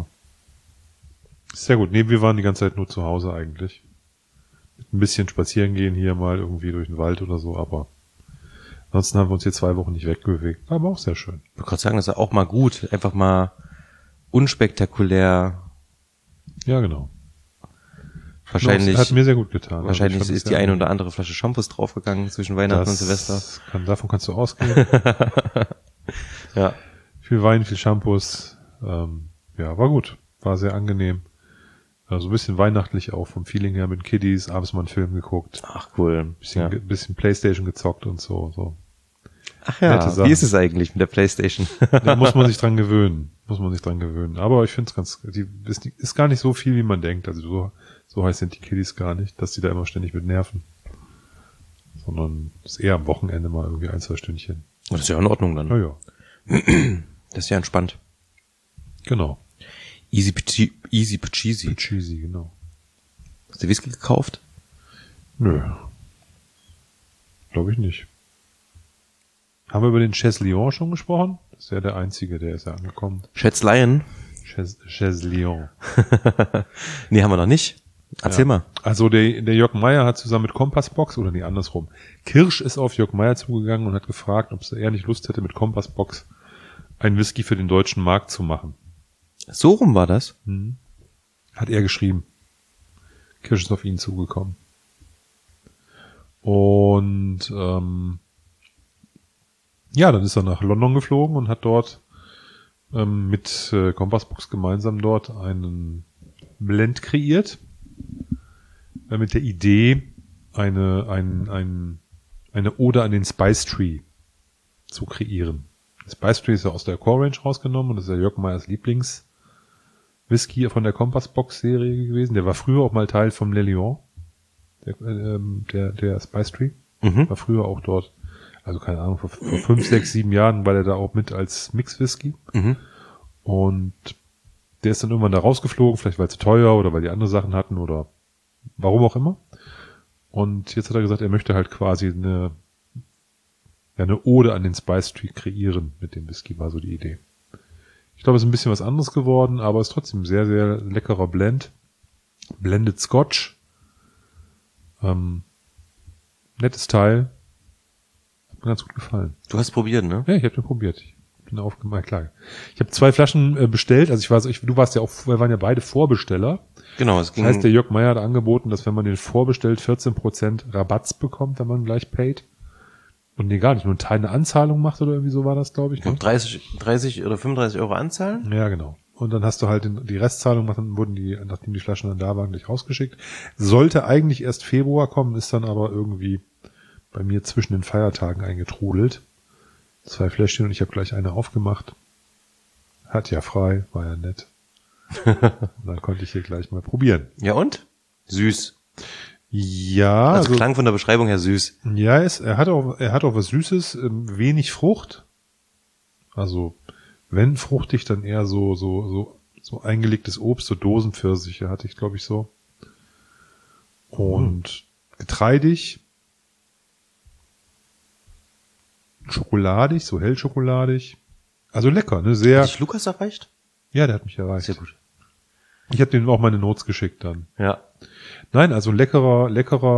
Sehr gut. Nee, wir waren die ganze Zeit nur zu Hause eigentlich. Mit ein bisschen spazieren gehen hier mal irgendwie durch den Wald oder so, aber ansonsten haben wir uns hier 2 Wochen nicht wegbewegt. Aber auch sehr schön. Ich wollte gerade sagen, das ist auch mal gut. Einfach mal unspektakulär. Ja, genau. Wahrscheinlich. Das hat mir sehr gut getan. Wahrscheinlich ist die eine oder andere Flasche Shampoos draufgegangen zwischen Weihnachten und Silvester. Davon kannst du ausgehen. Ja. Viel Wein, viel Shampoos. Ja, war gut. War sehr angenehm. So ein bisschen weihnachtlich auch vom Feeling her mit Kiddies. Abends mal einen Film geguckt. Ach, cool. Bisschen Playstation gezockt und so. Ach ja, wie ist es eigentlich mit der Playstation? Da muss man sich dran gewöhnen. Aber ich finde es ist gar nicht so viel, wie man denkt. Also so heiß sind die Kiddies gar nicht, dass die da immer ständig mit nerven. Sondern ist eher am Wochenende mal irgendwie 1-2 Stündchen. Das ist ja in Ordnung dann. Ja. Das ist ja entspannt. Genau. Easy peasy. Cheesy, genau. Hast du Whisky gekauft? Nö. Glaube ich nicht. Haben wir über den Chaise Lion schon gesprochen? Das ist ja der einzige, der ist ja angekommen. Schätzlein? Chaise Lion. Nee, haben wir noch nicht. Erzähl mal. Also der Jörg Meier hat zusammen mit Kompassbox, oder nee, andersrum. Kirsch ist auf Jörg Meier zugegangen und hat gefragt, ob er nicht Lust hätte, mit Kompassbox einen Whisky für den deutschen Markt zu machen. So rum war das? Hat er geschrieben. Kirsch ist auf ihn zugekommen. Und ja, dann ist er nach London geflogen und hat dort mit Kompassbox gemeinsam dort einen Blend kreiert. Mit der Idee, eine Ode an den Spice Tree zu kreieren. Der Spice Tree ist ja aus der Core Range rausgenommen und das ist ja Jörg Meyers Lieblings-Whisky von der Kompassbox-Serie gewesen. Der war früher auch mal Teil vom Le Lion, der Spice Tree. War früher auch dort, also keine Ahnung, vor 5, 6, 7 Jahren war der da auch mit als Mix-Whisky. Und der ist dann irgendwann da rausgeflogen, vielleicht weil es zu teuer oder weil die andere Sachen hatten oder warum auch immer. Und jetzt hat er gesagt, er möchte halt quasi eine Ode an den Spice Tree kreieren mit dem Whisky, war so die Idee. Ich glaube, es ist ein bisschen was anderes geworden, aber es ist trotzdem ein sehr, sehr leckerer Blend. Blended Scotch. Nettes Teil. Hat mir ganz gut gefallen. Du hast probiert, ne? Ja, ich habe den probiert. Ich bin aufgemacht, klar. Ich habe 2 Flaschen bestellt. Also du warst ja auch, wir waren ja beide Vorbesteller. Genau, es Das ging. heißt, der Jörg Meier hat angeboten, dass wenn man den vorbestellt, 14% Rabatz bekommt, wenn man gleich paid. Und nee, gar nicht, nur eine Anzahlung macht oder irgendwie so war das, glaube ich. Ne? 30 oder 35 Euro anzahlen? Ja, genau. Und dann hast du halt die Restzahlung gemacht, dann wurden die, nachdem die Flaschen dann da waren, gleich rausgeschickt. Sollte eigentlich erst Februar kommen, ist dann aber irgendwie bei mir zwischen den Feiertagen eingetrudelt. 2 Fläschchen und ich habe gleich eine aufgemacht. Hat ja frei, war ja nett. Und dann konnte ich hier gleich mal probieren. Ja und? Süß. Ja, Also klang von der Beschreibung her süß. Ja, er hat auch was Süßes, wenig Frucht. Also, wenn fruchtig, dann eher so eingelegtes Obst, so Dosenpfirsiche hatte ich, glaube ich, so. Und getreidig. Schokoladig, so hellschokoladig. Also lecker, ne, sehr. Hat dich Lukas erreicht? Ja, der hat mich erreicht. Sehr gut. Ich habe dem auch meine Notes geschickt dann. Ja. Nein, also leckerer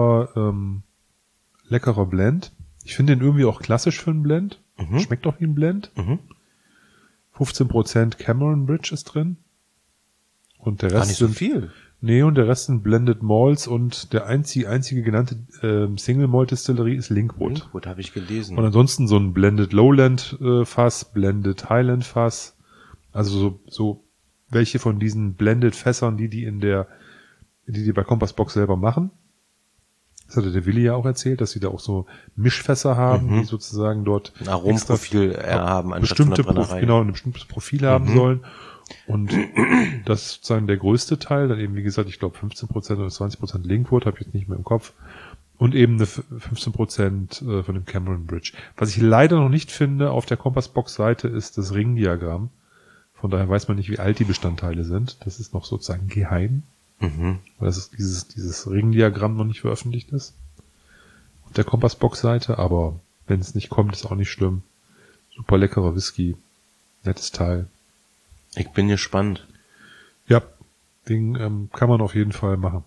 Blend. Ich finde den irgendwie auch klassisch für einen Blend. Schmeckt auch wie ein Blend. 15% Cameron Bridge ist drin. Und der Rest Gar nicht so viel. Nee, und der Rest sind Blended Malts und der einzige genannte Single Malt Distillerie ist Linkwood. Linkwood habe ich gelesen. Und ansonsten so ein Blended Lowland Fass, Blended Highland Fass. Also so welche von diesen Blended Fässern, die bei Kompassbox selber machen. Das hatte der Willi ja auch erzählt, dass sie da auch so Mischfässer haben, die sozusagen dort ein Aromprofil haben, anstatt von der Brennerei. Genau, ein bestimmtes Profil haben sollen. Und das ist sozusagen der größte Teil. Dann eben, wie gesagt, ich glaube 15% oder 20% Linkwood, habe ich jetzt nicht mehr im Kopf. Und eben eine 15% von dem Cameron Bridge. Was ich leider noch nicht finde auf der Kompassbox-Seite ist das Ringdiagramm. Von daher weiß man nicht, wie alt die Bestandteile sind. Das ist noch sozusagen geheim. Weil das ist dieses Ringdiagramm noch nicht veröffentlicht ist. Auf der Kompassbox-Seite, aber wenn es nicht kommt, ist auch nicht schlimm. Super leckerer Whisky. Nettes Teil. Ich bin gespannt. Ja, den kann man auf jeden Fall machen.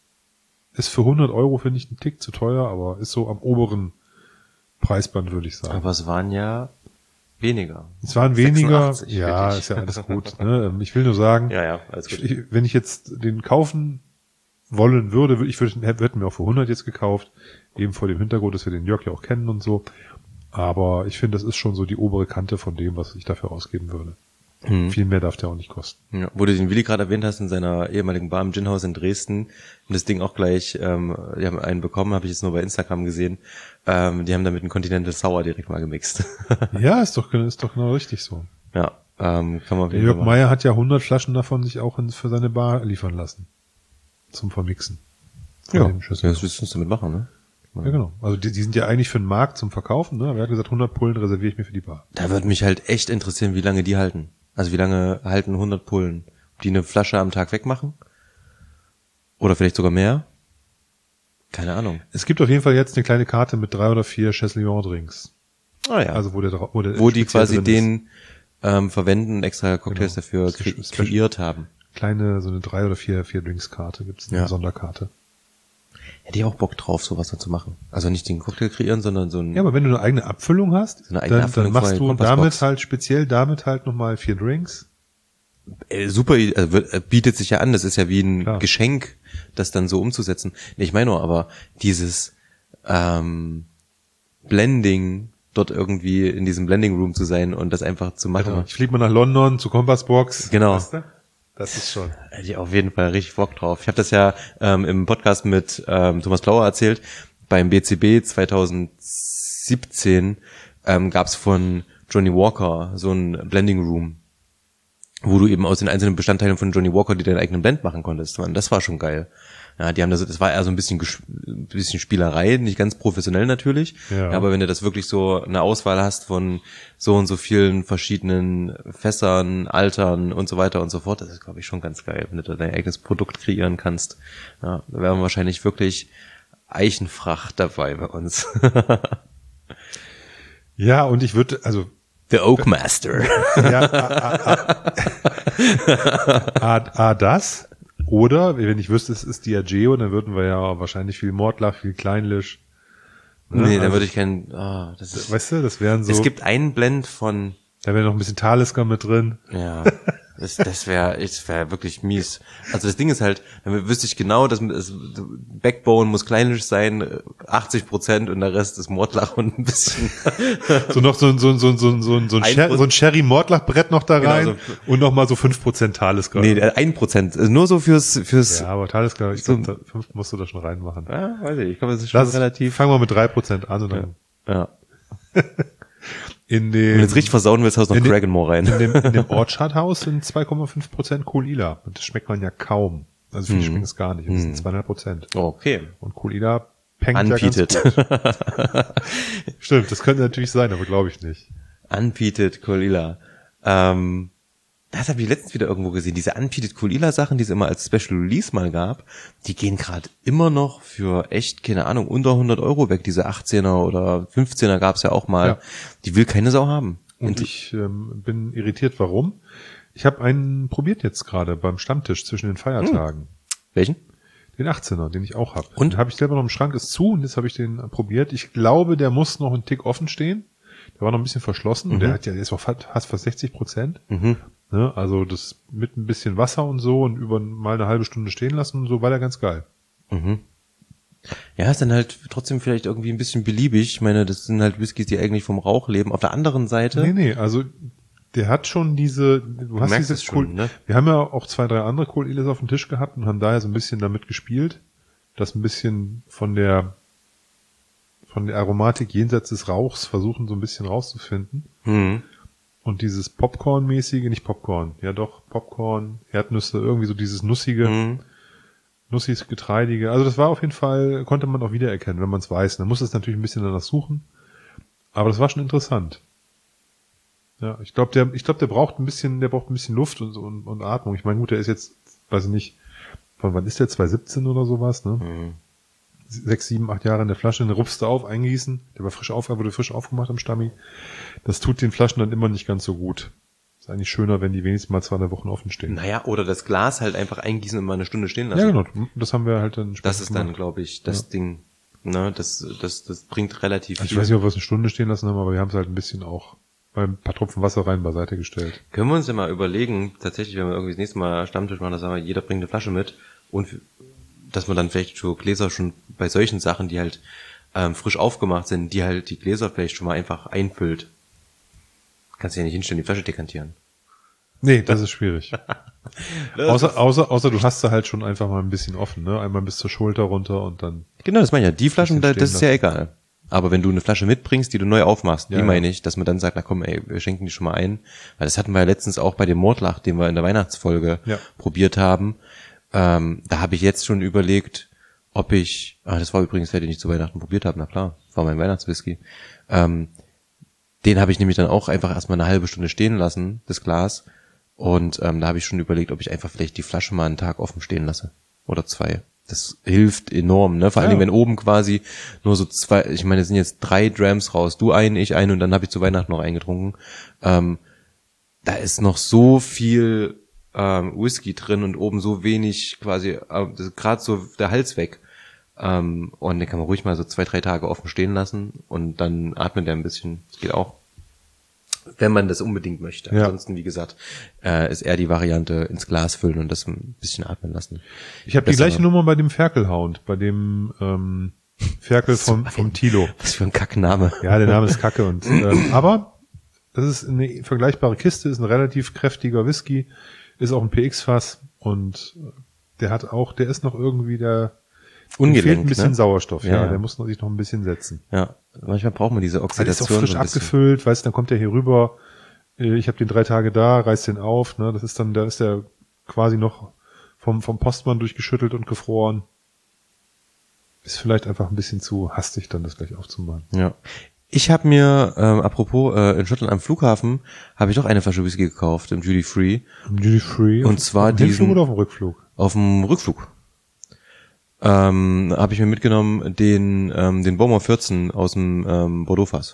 Ist für 100 Euro, finde ich, ein Tick zu teuer, aber ist so am oberen Preisband, würde ich sagen. Aber es waren ja weniger. Es waren weniger, 86 ja, wirklich. ist ja alles gut. Ne? Ich will nur sagen, Ja, alles gut. wenn ich jetzt den kaufen wollen würde, hätten wir auch für 100 jetzt gekauft, eben vor dem Hintergrund, dass wir den Jörg ja auch kennen und so. Aber ich finde, das ist schon so die obere Kante von dem, was ich dafür ausgeben würde. Viel mehr darf der auch nicht kosten. Ja, wo du den Willi gerade erwähnt hast, in seiner ehemaligen Bar im Ginhaus in Dresden, und das Ding auch gleich, die haben einen bekommen, habe ich jetzt nur bei Instagram gesehen, die haben damit einen Continental Sour direkt mal gemixt. Ja, ist doch genau richtig so. Ja, kann man auf Der jeden Jörg Fall Meier hat ja 100 Flaschen davon sich auch für seine Bar liefern lassen. Zum Vermixen. Ja, Von den Schüsseln. das willst du damit machen, ne? Ja, genau. Also die sind ja eigentlich für den Markt zum Verkaufen, ne? Aber er hat gesagt, 100 Pullen reserviere ich mir für die Bar. Da würde mich halt echt interessieren, wie lange die halten. Also wie lange halten 100 Pullen? Ob die eine Flasche am Tag wegmachen? Oder vielleicht sogar mehr? Keine Ahnung. Es gibt auf jeden Fall jetzt eine kleine Karte mit 3 oder 4 Chasseillon-Drinks. Ah ja. Also wo die speziell quasi drin den verwenden und extra Cocktails Genau. dafür Das ist kreiert haben. kleine, so eine 3 oder 4 Drinks-Karte gibt's, eine Ja. Sonderkarte. Hätte ich auch Bock drauf, sowas dann zu machen. Also nicht den Cocktail kreieren, sondern so ein... Ja, aber wenn du eine eigene Abfüllung hast, So eine eigene dann Abfüllung machst von du der Kompassbox. speziell damit halt nochmal 4 Drinks. Super, bietet sich ja an, das ist ja wie ein Klar. Geschenk, das dann so umzusetzen. Nee, ich meine nur, aber dieses Blending, dort irgendwie in diesem Blending Room zu sein und das einfach zu machen. Ich fliege mal nach London zu Kompassbox. Genau. Weißt du? Das ist schon. Hätte ich auf jeden Fall richtig Bock drauf. Ich habe das ja im Podcast mit Thomas Blauer erzählt. Beim BCB 2017 gab's von Johnny Walker so ein Blending Room, wo du eben aus den einzelnen Bestandteilen von Johnny Walker die deinen eigenen Blend machen konntest. Und das war schon geil. Ja, die haben das war eher so ein bisschen Spielerei, nicht ganz professionell natürlich. Ja. Aber wenn du das wirklich so eine Auswahl hast von so und so vielen verschiedenen Fässern, Altern und so weiter und so fort, das ist, glaube ich, schon ganz geil, wenn du da dein eigenes Produkt kreieren kannst. Ja, da wären wir wahrscheinlich wirklich Eichenfracht dabei bei uns. Ja, und ich würde, also The Oak Master. ja, das. Oder, wenn ich wüsste, es ist Diageo, dann würden wir ja wahrscheinlich viel Mordlach, viel Kleinlisch, Ne? Nee, dann Also, würde ich das ist, weißt du, das wären so, es gibt einen Blend von, da wäre noch ein bisschen Talisker mit drin. ja, das wäre wirklich mies. Also das Ding ist halt, dann wüsste ich genau, dass das Backbone muss kleinisch sein, 80% und der Rest ist Mordlach und ein bisschen. So noch so ein Sherry-Mordlachbrett noch da Genau, rein so. und noch mal so 5% Talisker. Nee, 1%. Nur so fürs. Ja, aber Talisker, ich so, glaube, 5 musst du da schon reinmachen. weiß ich glaube, das ist schon relativ. Fangen wir mit 3% an und dann Ja. in Wenn du dem, jetzt richtig versauen willst, haust du noch Kraganmore rein. in dem Orchard-Haus sind 2,5% Kohl Ila. Und das schmeckt man ja kaum. Also viele schmecken es gar nicht. Das sind 2,5%. Okay. Und Kohl Ila pengt ja ganz Unpeated. gut. Stimmt, das könnte natürlich sein, aber glaube ich nicht. Unpeated Kolila. Das habe ich letztens wieder irgendwo gesehen. Diese Unpeated Kolila Sachen, die es immer als Special Release mal gab, die gehen gerade immer noch für echt, keine Ahnung, unter 100 € weg. Diese 18er oder 15er gab's ja auch mal. Ja. Die will keine Sau haben. Und ich bin irritiert, warum. Ich habe einen probiert jetzt gerade beim Stammtisch zwischen den Feiertagen. Welchen? Den 18er, den ich auch habe. Und? Den habe ich selber noch im Schrank, ist zu und jetzt habe ich den probiert. Ich glaube, der muss noch einen Tick offen stehen. Der war noch ein bisschen verschlossen und der ist auch fast 60%. Ne, also das mit ein bisschen Wasser und so und über mal eine halbe Stunde stehen lassen und so war der ganz geil. Ja, ist dann halt trotzdem vielleicht irgendwie ein bisschen beliebig. Ich meine, das sind halt Whiskys, die eigentlich vom Rauch leben. Auf der anderen Seite. Nee, also der hat schon du hast merkst diese es schon, ne? Wir haben ja auch 2, 3 andere Kohl Iles auf dem Tisch gehabt und haben daher so ein bisschen damit gespielt, das ein bisschen von der Aromatik jenseits des Rauchs versuchen so ein bisschen rauszufinden. Und dieses Popcorn-mäßige, nicht Popcorn, ja doch, Popcorn, Erdnüsse, irgendwie so dieses nussige, nussig getreidige. Also das war auf jeden Fall, konnte man auch wiedererkennen, wenn man es weiß. Man muss es natürlich ein bisschen danach suchen. Aber das war schon interessant. Ja, ich glaube, der braucht ein bisschen Luft und Atmung. Ich meine, gut, der ist jetzt, weiß ich nicht, von wann ist der? 2017 oder sowas, ne? 6, 7, 8 Jahre in der Flasche, den rupfst du auf, eingießen. Der wurde frisch aufgemacht am Stammi. Das tut den Flaschen dann immer nicht ganz so gut. Ist eigentlich schöner, wenn die wenigstens mal 2 Wochen offen stehen. Naja, oder das Glas halt einfach eingießen und mal eine Stunde stehen lassen. Ja, genau. Das haben wir halt dann später Das ist dann, glaube ich, das Ding. Ne, das bringt relativ viel. Ich weiß nicht, ob wir es eine Stunde stehen lassen haben, aber wir haben es halt ein bisschen auch bei ein paar Tropfen Wasser rein beiseite gestellt. Können wir uns ja mal überlegen, tatsächlich, wenn wir irgendwie das nächste Mal Stammtisch machen, dass sagen wir, jeder bringt eine Flasche mit und dass man dann vielleicht so Gläser schon bei solchen Sachen, die halt frisch aufgemacht sind, die halt die Gläser vielleicht schon mal einfach einfüllt. Kannst du ja nicht hinstellen, die Flasche dekantieren. Nee, das ist schwierig. außer du hast sie halt schon einfach mal ein bisschen offen, ne? Einmal bis zur Schulter runter und dann. Genau, das meine ich ja. Die Flaschen, das ist ja egal. Aber wenn du eine Flasche mitbringst, die du neu aufmachst, die meine ich, dass man dann sagt, na komm, ey, wir schenken die schon mal ein. Weil das hatten wir ja letztens auch bei dem Mordlach, den wir in der Weihnachtsfolge probiert haben. Da habe ich jetzt schon überlegt, ob ich, das war übrigens, den ich zu Weihnachten probiert habe, na klar, war mein Weihnachtswhisky. Den habe ich nämlich dann auch einfach erstmal eine halbe Stunde stehen lassen, das Glas. Und da habe ich schon überlegt, ob ich einfach vielleicht die Flasche mal einen Tag offen stehen lasse. Oder 2. Das hilft enorm, ne? Vor allen Dingen, wenn oben quasi nur so 2, ich meine, es sind jetzt 3 Drams raus. Du einen, ich einen und dann habe ich zu Weihnachten noch eingetrunken. Da ist noch so viel Whisky drin und oben so wenig quasi, gerade so der Hals weg. Und den kann man ruhig mal so 2, 3 Tage offen stehen lassen und dann atmet er ein bisschen. Das geht auch. Wenn man das unbedingt möchte. Ja. Ansonsten, wie gesagt, ist eher die Variante ins Glas füllen und das ein bisschen atmen lassen. Ich habe die gleiche Nummer bei dem Ferkelhound, bei dem Ferkel vom Thilo. Was für ein Kackname. Ja, der Name ist Kacke. Und aber das ist eine vergleichbare Kiste, ist ein relativ kräftiger Whisky, ist auch ein PX-Fass und der ist noch irgendwie ungelenkt, fehlt ein bisschen ne? Sauerstoff, ja. Ja. Der muss sich noch ein bisschen setzen. Ja, manchmal braucht man diese Der Oxidation. ist auch frisch so ein bisschen. abgefüllt, weißt du, dann kommt der hier rüber. Ich habe den 3 Tage da, reiß den auf, ne? Da ist der quasi noch vom Postmann durchgeschüttelt und gefroren. Ist vielleicht einfach ein bisschen zu hastig, dann das gleich aufzumachen. Ja. Ich habe mir, apropos, in Schottland am Flughafen, habe ich doch eine Flasche Whisky gekauft im Duty Free. Duty Free? Und zwar auf dem Hinflug diesen, oder auf dem Rückflug? auf dem Rückflug. Habe ich mir mitgenommen den Bowmore 14 aus dem Bordeaux-Fass.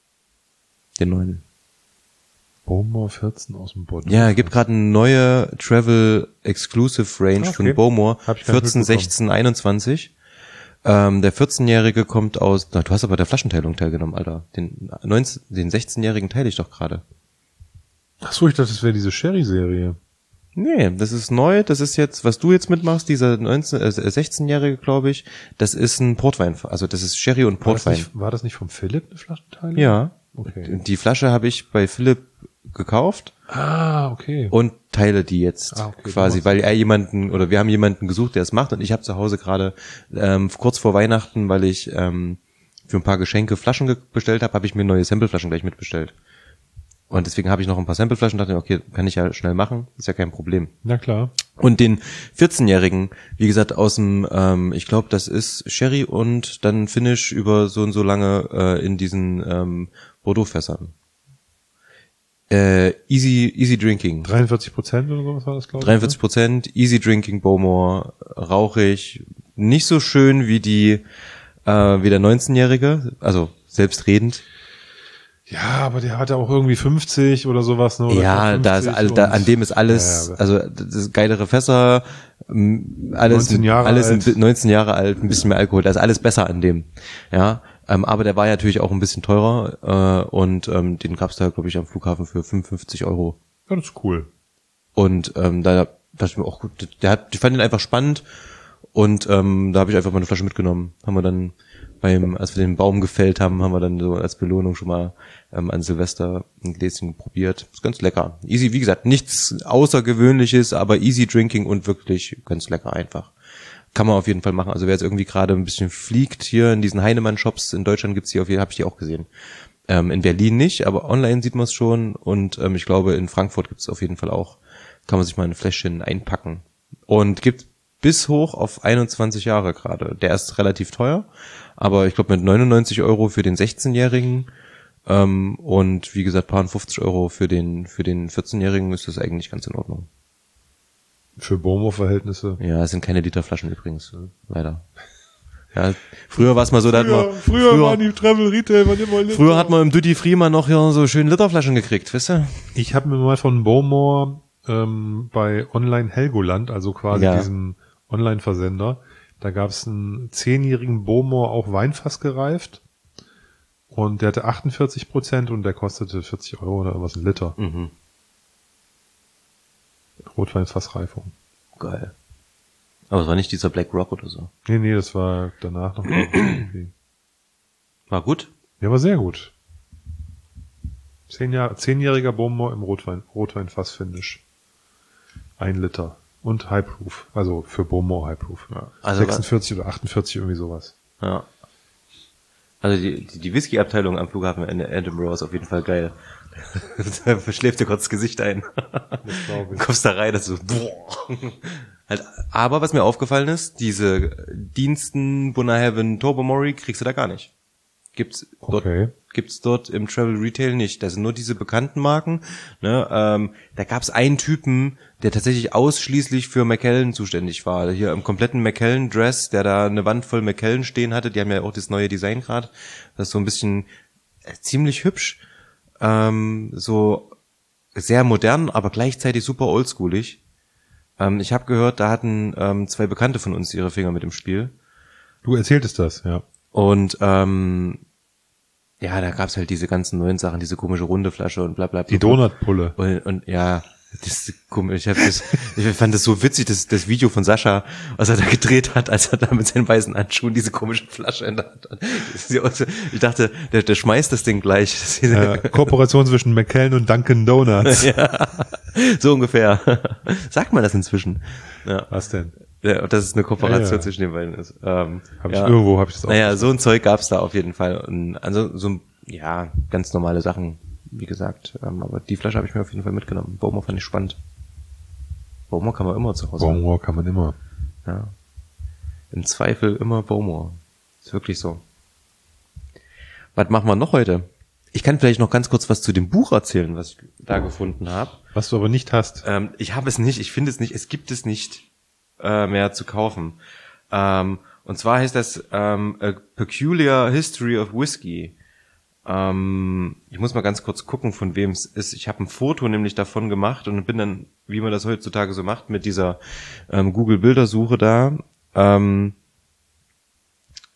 Den neuen. Bowmore 14 aus dem Bordeaux. Ja, gibt gerade eine neue Travel Exclusive Range von Bowmore. 14, 16, 21. Der 14-Jährige kommt aus, du hast aber der Flaschenteilung teilgenommen, Alter. Den 16-Jährigen teile ich doch gerade. Ach so, ich dachte, das wäre diese Sherry-Serie. Nee, das ist neu, das ist jetzt, was du jetzt mitmachst, dieser 16-Jährige, glaube ich, das ist ein Portwein, also das ist Sherry und Portwein. War das nicht vom Philipp, eine Flaschenteilung? Ja. Okay. Die Flasche habe ich bei Philipp gekauft. Ah, okay. Und teile die jetzt okay, quasi, weil wir haben jemanden gesucht, der es macht, und ich habe zu Hause gerade kurz vor Weihnachten, weil ich für ein paar Geschenke Flaschen bestellt habe ich mir neue Sampleflaschen gleich mitbestellt. Und deswegen habe ich noch ein paar Sampleflaschen, dachte, okay, kann ich ja schnell machen, ist ja kein Problem. Na klar. Und den 14-Jährigen, wie gesagt, aus dem, ich glaube, das ist Sherry und dann Finish über so und so lange in diesen Bordeaux-Fässern. Easy Drinking. 43% oder sowas war das, glaube ich. 43%, Easy Drinking Bowmore, rauchig, nicht so schön wie wie der 19-Jährige, also selbstredend. Ja, aber der hatte auch irgendwie 50 oder sowas, ne? Oder Ja, 50 an dem ist alles, also das ist geilere Fässer, alles 19 Jahre alt. 19 Jahre alt, ein bisschen mehr Alkohol, da ist alles besser an dem. Ja, aber der war ja natürlich auch ein bisschen teurer und den gab's da, glaube ich, am Flughafen für 55 €. Ja, das ist cool. Und da dachte ich mir auch gut, ich fand ihn einfach spannend und da habe ich einfach mal eine Flasche mitgenommen. Haben wir dann als wir den Baum gefällt haben, haben wir dann so als Belohnung schon mal an Silvester ein Gläschen probiert. Ist ganz lecker. Easy, wie gesagt, nichts Außergewöhnliches, aber easy drinking und wirklich ganz lecker einfach. Kann man auf jeden Fall machen. Also wer jetzt irgendwie gerade ein bisschen fliegt hier in diesen Heinemann-Shops, in Deutschland gibt's die habe ich die auch gesehen. In Berlin nicht, aber online sieht man es schon und ich glaube in Frankfurt gibt's auf jeden Fall auch. Kann man sich mal ein Fläschchen einpacken. Und gibt bis hoch auf 21 Jahre gerade. Der ist relativ teuer, aber ich glaube mit 99 € für den 16-Jährigen und wie gesagt paar 50 € für den 14-Jährigen ist das eigentlich ganz in Ordnung. Für Bowmore-Verhältnisse. Ja, es sind keine Literflaschen übrigens, leider. Ja, früher war es mal so, da hat man früher waren die Travel Retail waren immer Liter. Früher hat man im Duty Free mal noch hier so schön Literflaschen gekriegt, wisst ihr? Ich habe mir mal von Bowmore bei Online Helgoland, also quasi diesem Online-Versender, da gab es einen 10-jährigen Bowmore auch Weinfass gereift und der hatte 48% und der kostete 40 € oder irgendwas, ein Liter. Mhm. Rotweinfassreifung. Geil. Aber es war nicht dieser Black Rock oder so. Nee, das war danach noch irgendwie. War gut? Ja, war sehr gut. 10-jähriger Bowmore im Rotweinfass-Finish. 1 Liter. Und High Proof. Also für Bowmore High Proof. Ja. Also 46 oder 48, irgendwie sowas. Ja. Also die Whisky-Abteilung am Flughafen in Edinburgh ist auf jeden Fall geil. Da verschläft dir kurz das Gesicht ein. Das glaube ich. Du kommst da rein, das ist so, boah. Halt, aber was mir aufgefallen ist, diese Diensten Bunna Heaven Tobermory kriegst du da gar nicht. Gibt's dort im Travel Retail nicht. Das sind nur diese bekannten Marken. Ne? Da gab's einen Typen, der tatsächlich ausschließlich für Macallan zuständig war. Hier im kompletten Macallan Dress, der da eine Wand voll Macallan stehen hatte. Die haben ja auch das neue Design gerade. Das ist so ein bisschen ziemlich hübsch. So sehr modern, aber gleichzeitig super oldschoolig. Ich habe gehört, da hatten 2 Bekannte von uns ihre Finger mit im Spiel. Du erzähltest das, ja. Und ja, da gab's halt diese ganzen neuen Sachen, diese komische runde Flasche und bla bla bla. Die Donutpulle. Und ja, das ist komisch. Ich fand das so witzig, das Video von Sascha, was er da gedreht hat, als er da mit seinen weißen Handschuhen diese komische Flasche in der Hand hat. Ich dachte, der schmeißt das Ding gleich. Kooperation zwischen Macallan und Dunkin' Donuts. Ja, so ungefähr. Sagt man das inzwischen? Ja. Was denn? Ja, dass es eine Kooperation zwischen den beiden ist. Irgendwo habe ich das auch. Naja, so ein Zeug gab's da auf jeden Fall. Und also so ja, ganz normale Sachen, wie gesagt. Aber die Flasche habe ich mir auf jeden Fall mitgenommen. Bowmore fand ich spannend. Bowmore kann man immer zu Hause. Bowmore kann man immer. Ja. Im Zweifel immer Bowmore. Ist wirklich so. Was machen wir noch heute? Ich kann vielleicht noch ganz kurz was zu dem Buch erzählen, was ich da gefunden habe. Was du aber nicht hast. Ich habe es nicht, ich finde es nicht, es gibt es nicht mehr zu kaufen. Und zwar heißt das A Peculiar History of Whiskey. Ich muss mal ganz kurz gucken, von wem es ist. Ich habe ein Foto nämlich davon gemacht und bin dann, wie man das heutzutage so macht, mit dieser Google-Bildersuche da,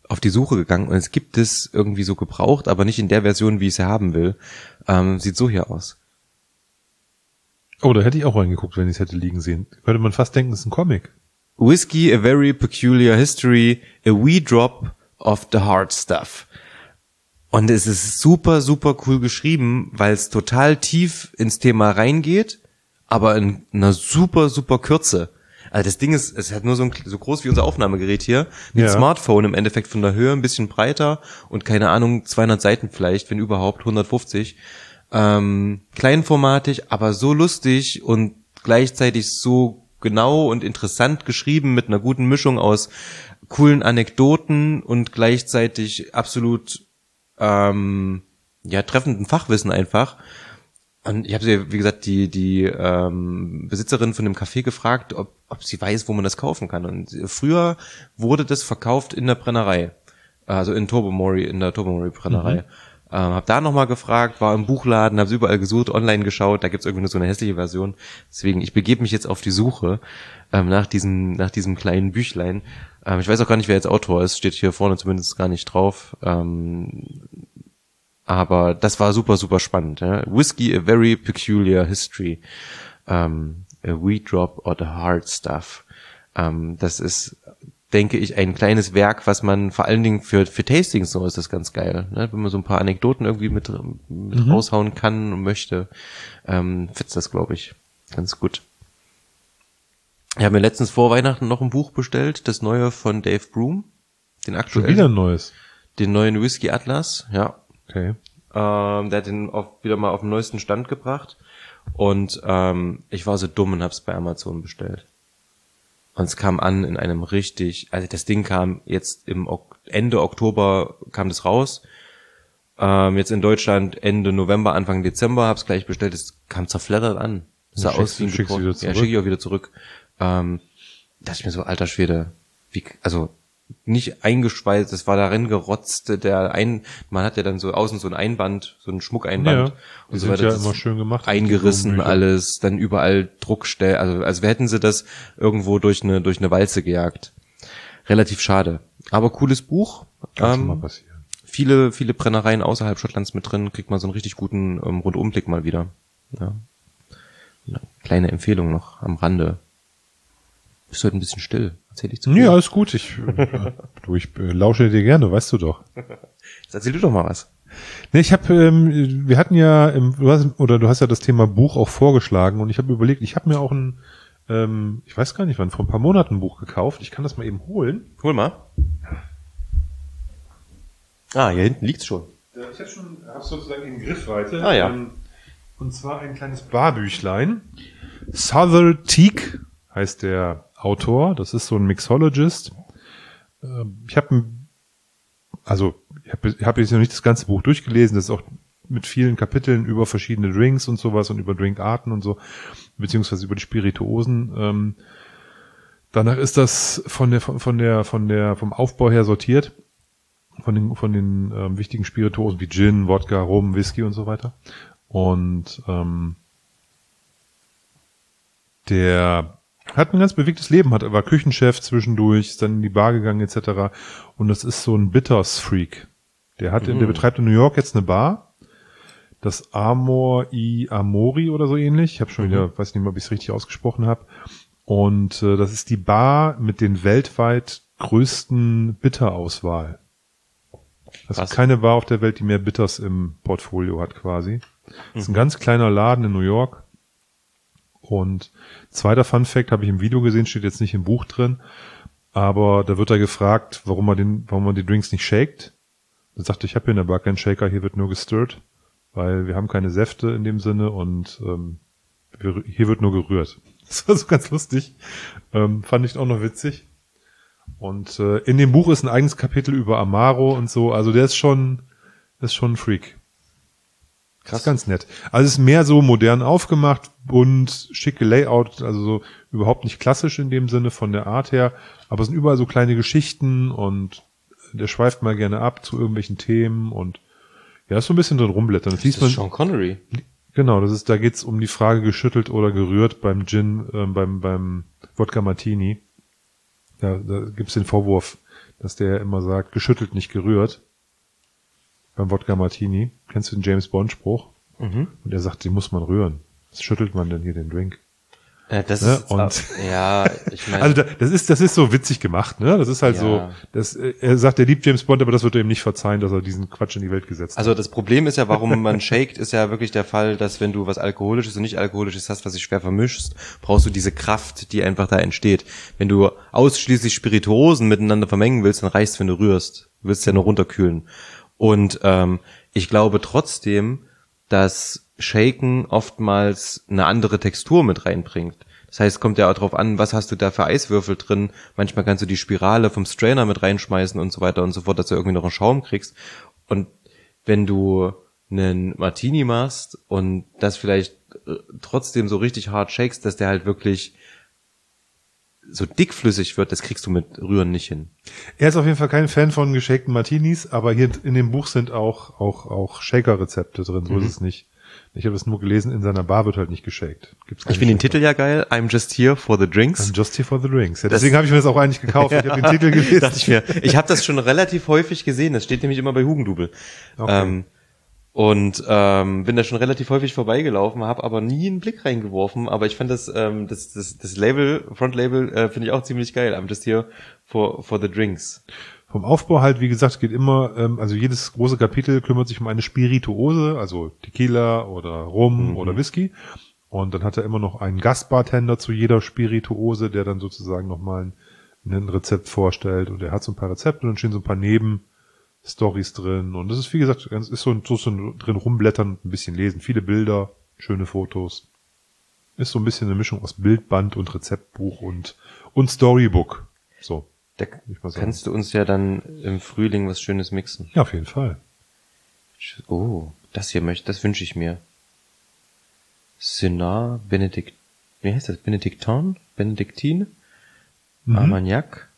auf die Suche gegangen und es gibt es irgendwie so gebraucht, aber nicht in der Version, wie ich sie haben will. Sieht so hier aus. Oh, da hätte ich auch reingeguckt, wenn ich es hätte liegen sehen. Könnte man fast denken, das ist ein Comic. Whiskey, a very peculiar history, a wee drop of the hard stuff. Und es ist super, super cool geschrieben, weil es total tief ins Thema reingeht, aber in einer super, super Kürze. Also das Ding ist, es hat nur so groß wie unser Aufnahmegerät hier, wie ein Smartphone im Endeffekt von der Höhe, ein bisschen breiter und keine Ahnung, 200 Seiten vielleicht, wenn überhaupt, 150. Kleinformatig, aber so lustig und gleichzeitig so genau und interessant geschrieben mit einer guten Mischung aus coolen Anekdoten und gleichzeitig absolut treffenden Fachwissen einfach. Und ich habe sie, wie gesagt, die Besitzerin von dem Café gefragt, ob sie weiß, wo man das kaufen kann. Und früher wurde das verkauft in der Brennerei, also in der Tobermory Brennerei. Hab da nochmal gefragt, war im Buchladen, habe überall gesucht, online geschaut, da gibt's irgendwie nur so eine hässliche Version. Deswegen, ich begebe mich jetzt auf die Suche nach diesem kleinen Büchlein. Ich weiß auch gar nicht, wer jetzt Autor ist, steht hier vorne zumindest gar nicht drauf. Aber das war super, super spannend. Ja? Whiskey, a very peculiar history. A wee drop or the hard stuff. Das ist, denke ich, ein kleines Werk, was man vor allen Dingen für Tastings so ist das ganz geil. Ne? Wenn man so ein paar Anekdoten irgendwie mit raushauen kann und möchte, fetzt das, glaube ich, ganz gut. Ich habe mir letztens vor Weihnachten noch ein Buch bestellt, das neue von Dave Broom. Den aktuellen. Schon wieder ein neues. Den neuen Whisky Atlas, ja. Okay. Der hat den wieder mal auf den neuesten Stand gebracht. Und ich war so dumm und hab's bei Amazon bestellt. Und es kam an in einem also das Ding kam jetzt Ende Oktober kam das raus. Jetzt in Deutschland Ende November, Anfang Dezember, hab's gleich bestellt, es kam zerfleddert an. Es sah aus wie ein Schickst ja, schicke ich auch wieder zurück. Dachte ich mir so, alter Schwede, also nicht eingeschweißt, das war darin gerotzt, man hat ja dann so außen so ein Einband, so ein Schmuckeinband und so weiter. Ja immer schön gemacht. Eingerissen alles, dann überall Druckstellen, also wir hätten sie das irgendwo durch eine Walze gejagt. Relativ schade. Aber cooles Buch. Kann schon mal passieren. Viele Brennereien außerhalb Schottlands mit drin, kriegt man so einen richtig guten Rundumblick mal wieder. Ja. Eine kleine Empfehlung noch am Rande. Bist du heute ein bisschen still? Erzähl ich zu viel? Ja, alles gut. Ich lausche dir gerne, weißt du doch. Jetzt erzähl du doch mal was. Nee, wir hatten ja, du hast ja das Thema Buch auch vorgeschlagen und ich habe überlegt, ich habe mir auch ich weiß gar nicht wann, vor ein paar Monaten ein Buch gekauft. Ich kann das mal eben holen. Hol mal. Ah, hier hinten liegt's schon. Ich hab's sozusagen in Griffweite. Ah ja. Und zwar ein kleines Barbüchlein. Southern Teak heißt der Autor. Das ist so ein Mixologist. Ich habe jetzt noch nicht das ganze Buch durchgelesen. Das ist auch mit vielen Kapiteln über verschiedene Drinks und sowas und über Drinkarten und so, beziehungsweise über die Spirituosen. Danach ist das vom Aufbau her sortiert. Von den wichtigen Spirituosen wie Gin, Wodka, Rum, Whisky und so weiter. Und der hat ein ganz bewegtes Leben, war Küchenchef zwischendurch, ist dann in die Bar gegangen etc. Und das ist so ein Bitters-Freak. Der betreibt in New York jetzt eine Bar, das Amor i Amori oder so ähnlich. Ich habe schon wieder, weiß nicht mehr, ob ich es richtig ausgesprochen habe. Und das ist die Bar mit den weltweit größten Bitterauswahl. Also keine Bar auf der Welt, die mehr Bitters im Portfolio hat quasi. Das ist ein ganz kleiner Laden in New York. Und zweiter Fun Fact, habe ich im Video gesehen, steht jetzt nicht im Buch drin, aber da wird er gefragt, warum man die Drinks nicht shakt. Er sagte, ich habe hier in der Bar keinen Shaker, hier wird nur gestirrt, weil wir haben keine Säfte in dem Sinne und hier wird nur gerührt. Das war so ganz lustig. Fand ich auch noch witzig. Und in dem Buch ist ein eigenes Kapitel über Amaro und so, also der ist schon ein Freak. Krass. Das ist ganz nett. Also es ist mehr so modern aufgemacht, bunt, schicke Layout, also so überhaupt nicht klassisch in dem Sinne von der Art her, aber es sind überall so kleine Geschichten und der schweift mal gerne ab zu irgendwelchen Themen und ja, ist so ein bisschen drin rumblättern. Das ist Sean Connery. Genau, da geht's um die Frage geschüttelt oder gerührt beim Gin, beim Wodka Martini. Da gibt's den Vorwurf, dass der immer sagt, geschüttelt, nicht gerührt. Beim Wodka Martini. Kennst du den James Bond Spruch? Und er sagt, den muss man rühren. Was schüttelt man denn hier den Drink? Das Ne? ist auch, ja, ich meine. Also das ist so witzig gemacht, ne? Das ist halt so, er sagt, er liebt James Bond, aber das wird er ihm nicht verzeihen, dass er diesen Quatsch in die Welt gesetzt hat. Also das Problem ist ja, warum man shakt, ist ja wirklich der Fall, dass wenn du was Alkoholisches und nicht Alkoholisches hast, was sich schwer vermischst, brauchst du diese Kraft, die einfach da entsteht. Wenn du ausschließlich Spirituosen miteinander vermengen willst, dann reicht's, wenn du rührst. Du willst ja nur runterkühlen. Und ich glaube trotzdem, dass Shaken oftmals eine andere Textur mit reinbringt. Das heißt, kommt ja auch drauf an, was hast du da für Eiswürfel drin. Manchmal kannst du die Spirale vom Strainer mit reinschmeißen und so weiter und so fort, dass du irgendwie noch einen Schaum kriegst. Und wenn du einen Martini machst und das vielleicht trotzdem so richtig hart shakest, dass der halt wirklich so dickflüssig wird, das kriegst du mit Rühren nicht hin. Er ist auf jeden Fall kein Fan von geshakten Martinis, aber hier in dem Buch sind auch Shaker-Rezepte drin, so ist es nicht. Ich habe es nur gelesen, in seiner Bar wird halt nicht geshakt. Ich finde den Titel ja geil, I'm just here for the drinks. I'm just here for the drinks. Ja, deswegen habe ich mir das auch eigentlich gekauft. Ich habe den Titel gelesen. Dachte ich habe das schon relativ häufig gesehen, das steht nämlich immer bei Hugendubel. Okay. Und bin da schon relativ häufig vorbeigelaufen, habe aber nie einen Blick reingeworfen, aber ich fand das Label, Frontlabel, finde ich auch ziemlich geil. I'm just here for the drinks. Vom Aufbau halt, wie gesagt, geht immer, also jedes große Kapitel kümmert sich um eine Spirituose, also Tequila oder Rum oder Whisky. Und dann hat er immer noch einen Gastbartender zu jeder Spirituose, der dann sozusagen nochmal ein Rezept vorstellt. Und er hat so ein paar Rezepte und dann stehen so ein paar Nebenstories drin. Und das ist, wie gesagt, ist so drin rumblättern und ein bisschen lesen. Viele Bilder, schöne Fotos. Ist so ein bisschen eine Mischung aus Bildband und Rezeptbuch und Storybook. So. Da kannst du uns ja dann im Frühling was Schönes mixen. Ja, auf jeden Fall. Oh, das wünsche ich mir. Cynar Benedikt, wie heißt das? Benediktin? Armagnac?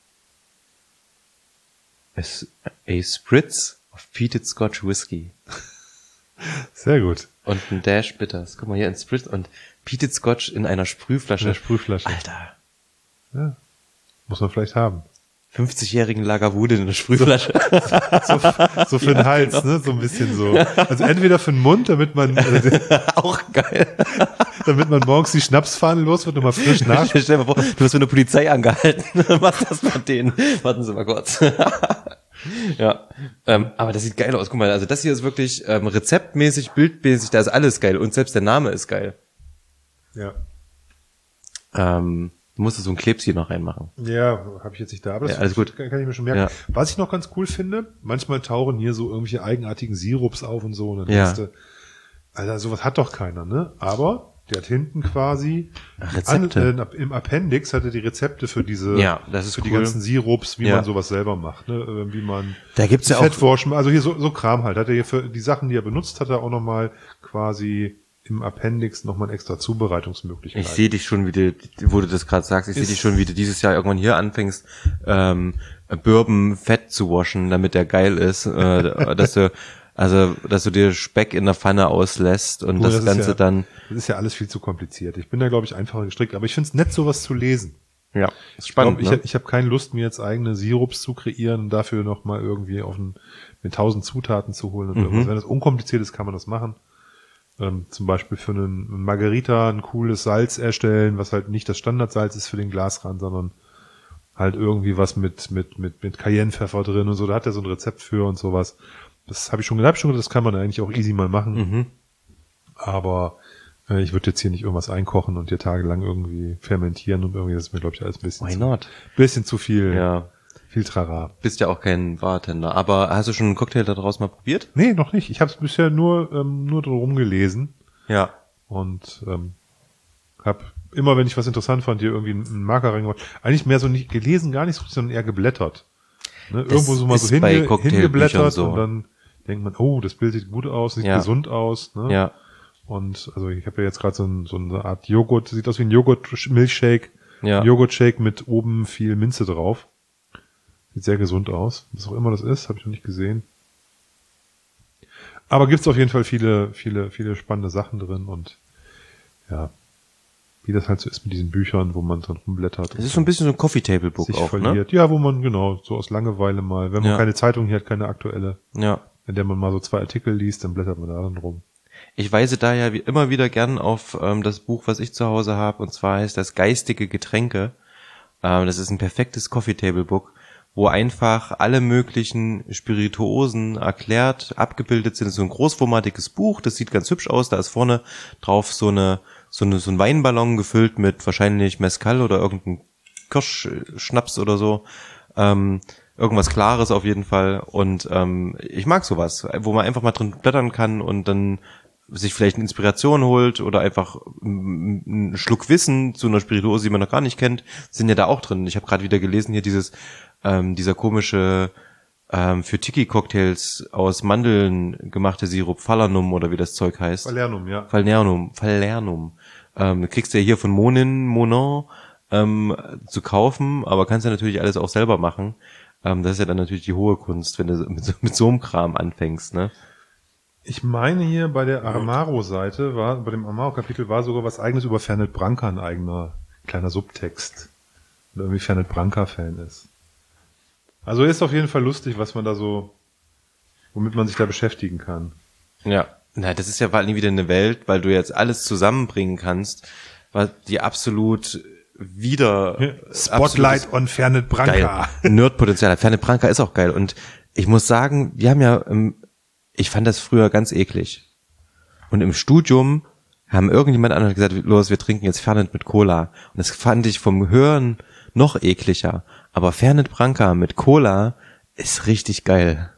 A Spritz of Peated Scotch Whisky. Sehr gut. Und ein Dash Bitters. Guck mal hier, ein Spritz und Peated Scotch in einer Sprühflasche. Alter. Ja. Muss man vielleicht haben. 50-jährigen Lagavulin in der Sprühflasche. So für den Hals, genau. Ne? So ein bisschen so. Also entweder für den Mund, damit man auch geil. Damit man morgens die Schnapsfahne los wird und mal frisch nach. Stell dir mal vor, du wirst von der Polizei angehalten. Mach das mal denen. Warten Sie mal kurz. Ja. Aber das sieht geil aus. Guck mal, also das hier ist wirklich rezeptmäßig, bildmäßig, da ist alles geil. Und selbst der Name ist geil. Ja. Du musst so ein Klebs hier noch reinmachen. Ja, habe ich jetzt nicht da, aber das ja, alles gut. Kann ich mir schon merken. Ja. Was ich noch ganz cool finde, manchmal tauchen hier so irgendwelche eigenartigen Sirups auf und so. Und dann denkst du, Alter, sowas hat doch keiner, ne? Aber der hat hinten quasi im Appendix hat er die Rezepte für diese, das ist für cool. Die ganzen Sirups, wie man sowas selber macht, ne? Wie man da gibt's ja Fettforschen, also hier so Kram halt. Hat er hier für die Sachen, die er benutzt, hat er auch nochmal quasi im Appendix nochmal eine extra Zubereitungsmöglichkeit. Ich sehe dich schon, wo du das gerade sagst, ich sehe dich schon, wie du dieses Jahr irgendwann hier anfängst, Bourbon Fett zu waschen, damit der geil ist, dass du dir Speck in der Pfanne auslässt und das Ganze dann... Das ist ja alles viel zu kompliziert. Ich bin da, glaube ich, einfacher gestrickt, aber ich finde es nett, sowas zu lesen. Ja, ist spannend. Ich habe keine Lust, mir jetzt eigene Sirups zu kreieren und dafür nochmal irgendwie mit 1000 Zutaten zu holen und irgendwas. Wenn das unkompliziert ist, kann man das machen. Zum Beispiel für einen Margarita ein cooles Salz erstellen, was halt nicht das Standardsalz ist für den Glasrand, sondern halt irgendwie was mit Cayennepfeffer drin und so. Da hat er so ein Rezept für und sowas. Das habe ich schon gedacht, das kann man eigentlich auch easy mal machen. Aber ich würde jetzt hier nicht irgendwas einkochen und hier tagelang irgendwie fermentieren und irgendwie, das ist mir, glaube ich, alles ein bisschen zu viel. Ja. Viel Trara. Bist ja auch kein Bartender. Aber hast du schon einen Cocktail da draus mal probiert? Nee, noch nicht. Ich habe es bisher nur drum gelesen. Ja. Und habe immer, wenn ich was interessant fand, hier irgendwie einen Marker reingemacht. Eigentlich mehr so nicht gelesen, gar nicht so, sondern eher geblättert. Ne? Irgendwo so mal so hingeblättert so. Und dann denkt man, oh, das Bild sieht gut aus, sieht gesund aus. Ne? Ja. Und also ich habe ja jetzt gerade so eine Art Joghurt, sieht aus wie ein Joghurt-Milchshake. Ja. Joghurt-Shake mit oben viel Minze drauf. Sieht sehr gesund aus. Was auch immer das ist, habe ich noch nicht gesehen. Aber gibt's auf jeden Fall viele spannende Sachen drin und ja, wie das halt so ist mit diesen Büchern, wo man dran rumblättert. Es ist so ein bisschen so ein Coffee-Table-Book sich auch, verliert. Ja, wo man, genau, so aus Langeweile mal, wenn man keine Zeitung hier hat, keine aktuelle, Ja. in der man mal so 2 Artikel liest, dann blättert man da dann rum. Ich weise daher immer wieder gern auf das Buch, was ich zu Hause habe, und zwar heißt das Geistige Getränke. Das ist ein perfektes Coffee-Table-Book, wo einfach alle möglichen Spirituosen erklärt, abgebildet sind. So ein großformatiges Buch, das sieht ganz hübsch aus. Da ist vorne drauf so ein Weinballon gefüllt mit wahrscheinlich Mezcal oder irgendein Kirschschnaps oder so. Irgendwas Klares auf jeden Fall. Und ich mag sowas, wo man einfach mal drin blättern kann und dann sich vielleicht eine Inspiration holt oder einfach einen Schluck Wissen zu einer Spirituose, die man noch gar nicht kennt, sind ja da auch drin. Ich habe gerade wieder gelesen hier dieser komische für Tiki-Cocktails aus Mandeln gemachte Sirup, Falernum oder wie das Zeug heißt. Falernum, ja. Falernum. Kriegst du ja hier von Monin zu kaufen, aber kannst ja natürlich alles auch selber machen. Das ist ja dann natürlich die hohe Kunst, wenn du mit so einem Kram anfängst, ne? Ich meine hier bei der Amaro-Seite bei dem Amaro-Kapitel war sogar was Eigenes über Fernet Branca, ein eigener kleiner Subtext. Oder irgendwie Fernet Branca-Fan ist. Also ist auf jeden Fall lustig, was man da so, womit man sich da beschäftigen kann. Ja, na, das ist ja vor allem wieder eine Welt, weil du jetzt alles zusammenbringen kannst, was die absolut Spotlight on Fernet Branca. Nerdpotenzial. Fernet Branca ist auch geil. Und ich muss sagen, wir haben ja, ich fand das früher ganz eklig. Und im Studium haben irgendjemand anderes gesagt, los, wir trinken jetzt Fernet mit Cola. Und das fand ich vom Hören noch ekliger. Aber Fernet Branca mit Cola ist richtig geil.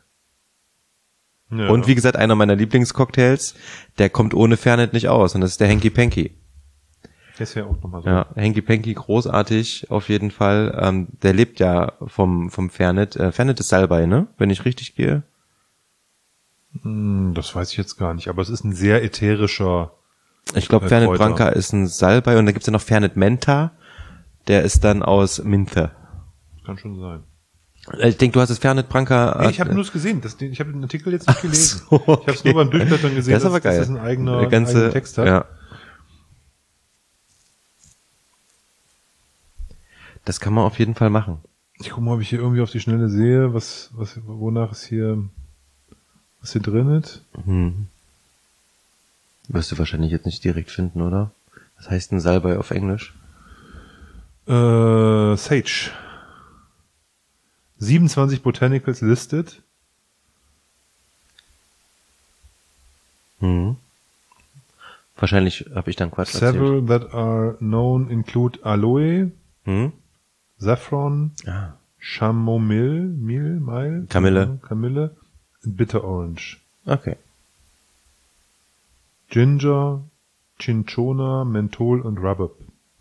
Ja. Und wie gesagt, einer meiner Lieblingscocktails, der kommt ohne Fernet nicht aus. Und das ist der Hanky Panky. Das wäre auch nochmal so. Ja, Hanky Panky, großartig, auf jeden Fall. Der lebt ja vom Fernet. Fernet ist Salbei, ne? Wenn ich richtig gehe. Das weiß ich jetzt gar nicht, aber es ist ein sehr ätherischer. Ich glaube, Fernet Branca ist ein Salbei und dann gibt's ja noch Fernet Menta, der ist dann aus Minze. Kann schon sein. Ich denke, du hast das Fernet Branca. Nee, ich habe nur es gesehen. Ich habe den Artikel jetzt nicht gelesen. So, okay. Ich habe es nur beim Durchblättern gesehen, das ist aber geil. Dass es ein eigenen Text hat. Ja. Das kann man auf jeden Fall machen. Ich gucke mal, ob ich hier irgendwie auf die Schnelle sehe, wonach es hier, was hier drin ist. Wirst du wahrscheinlich jetzt nicht direkt finden, oder? Was heißt ein Salbei auf Englisch? Sage. 27 Botanicals listed. Wahrscheinlich habe ich dann Quatsch erzählt. Several that are known include Aloe, Saffron, Chamomile, Kamille, Bitter Orange. Okay. Ginger, Cinchona, Menthol und Rhubarb.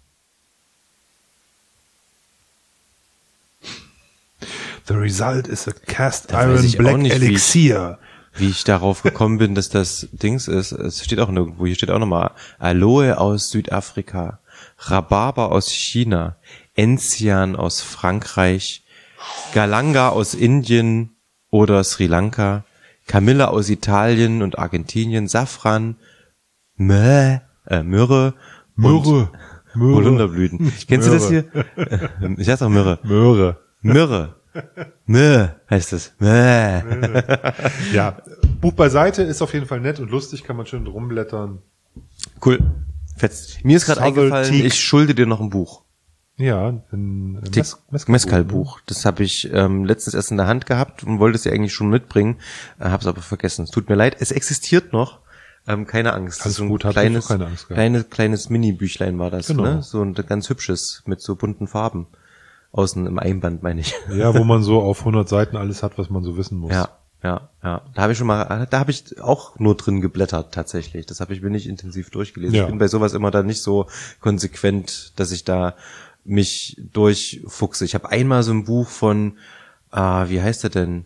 The result is a cast iron black elixir. Wie ich darauf gekommen bin, dass das Dings ist. Es steht auch nirgendwo. Hier steht auch nochmal Aloe aus Südafrika, Rhabarber aus China, Enzian aus Frankreich, Galanga aus Indien oder Sri Lanka, Kamille aus Italien und Argentinien, Safran, Myrrhe, Holunderblüten. Kennst du das hier? Ich heiße auch Myrrhe. Myrrhe heißt es. Ja, Buch beiseite ist auf jeden Fall nett und lustig, kann man schön rumblättern. Cool. Fetzt. Mir ist gerade eingefallen, ich schulde dir noch ein Buch. Ja, ein Mezcal-Buch. Das habe ich letztens erst in der Hand gehabt und wollte es ja eigentlich schon mitbringen, habe es aber vergessen. Es tut mir leid. Es existiert noch. Keine Angst. Alles so ein gut, kleines Mini-Büchlein war das, genau. Ne? So ein ganz hübsches mit so bunten Farben. Außen im Einband, meine ich. Ja, wo man so auf 100 Seiten alles hat, was man so wissen muss. Ja. Da habe ich auch nur drin geblättert tatsächlich. Das habe ich mir nicht intensiv durchgelesen. Ja. Ich bin bei sowas immer da nicht so konsequent, dass ich da mich durchfuchse. Ich habe einmal so ein Buch von, wie heißt er denn?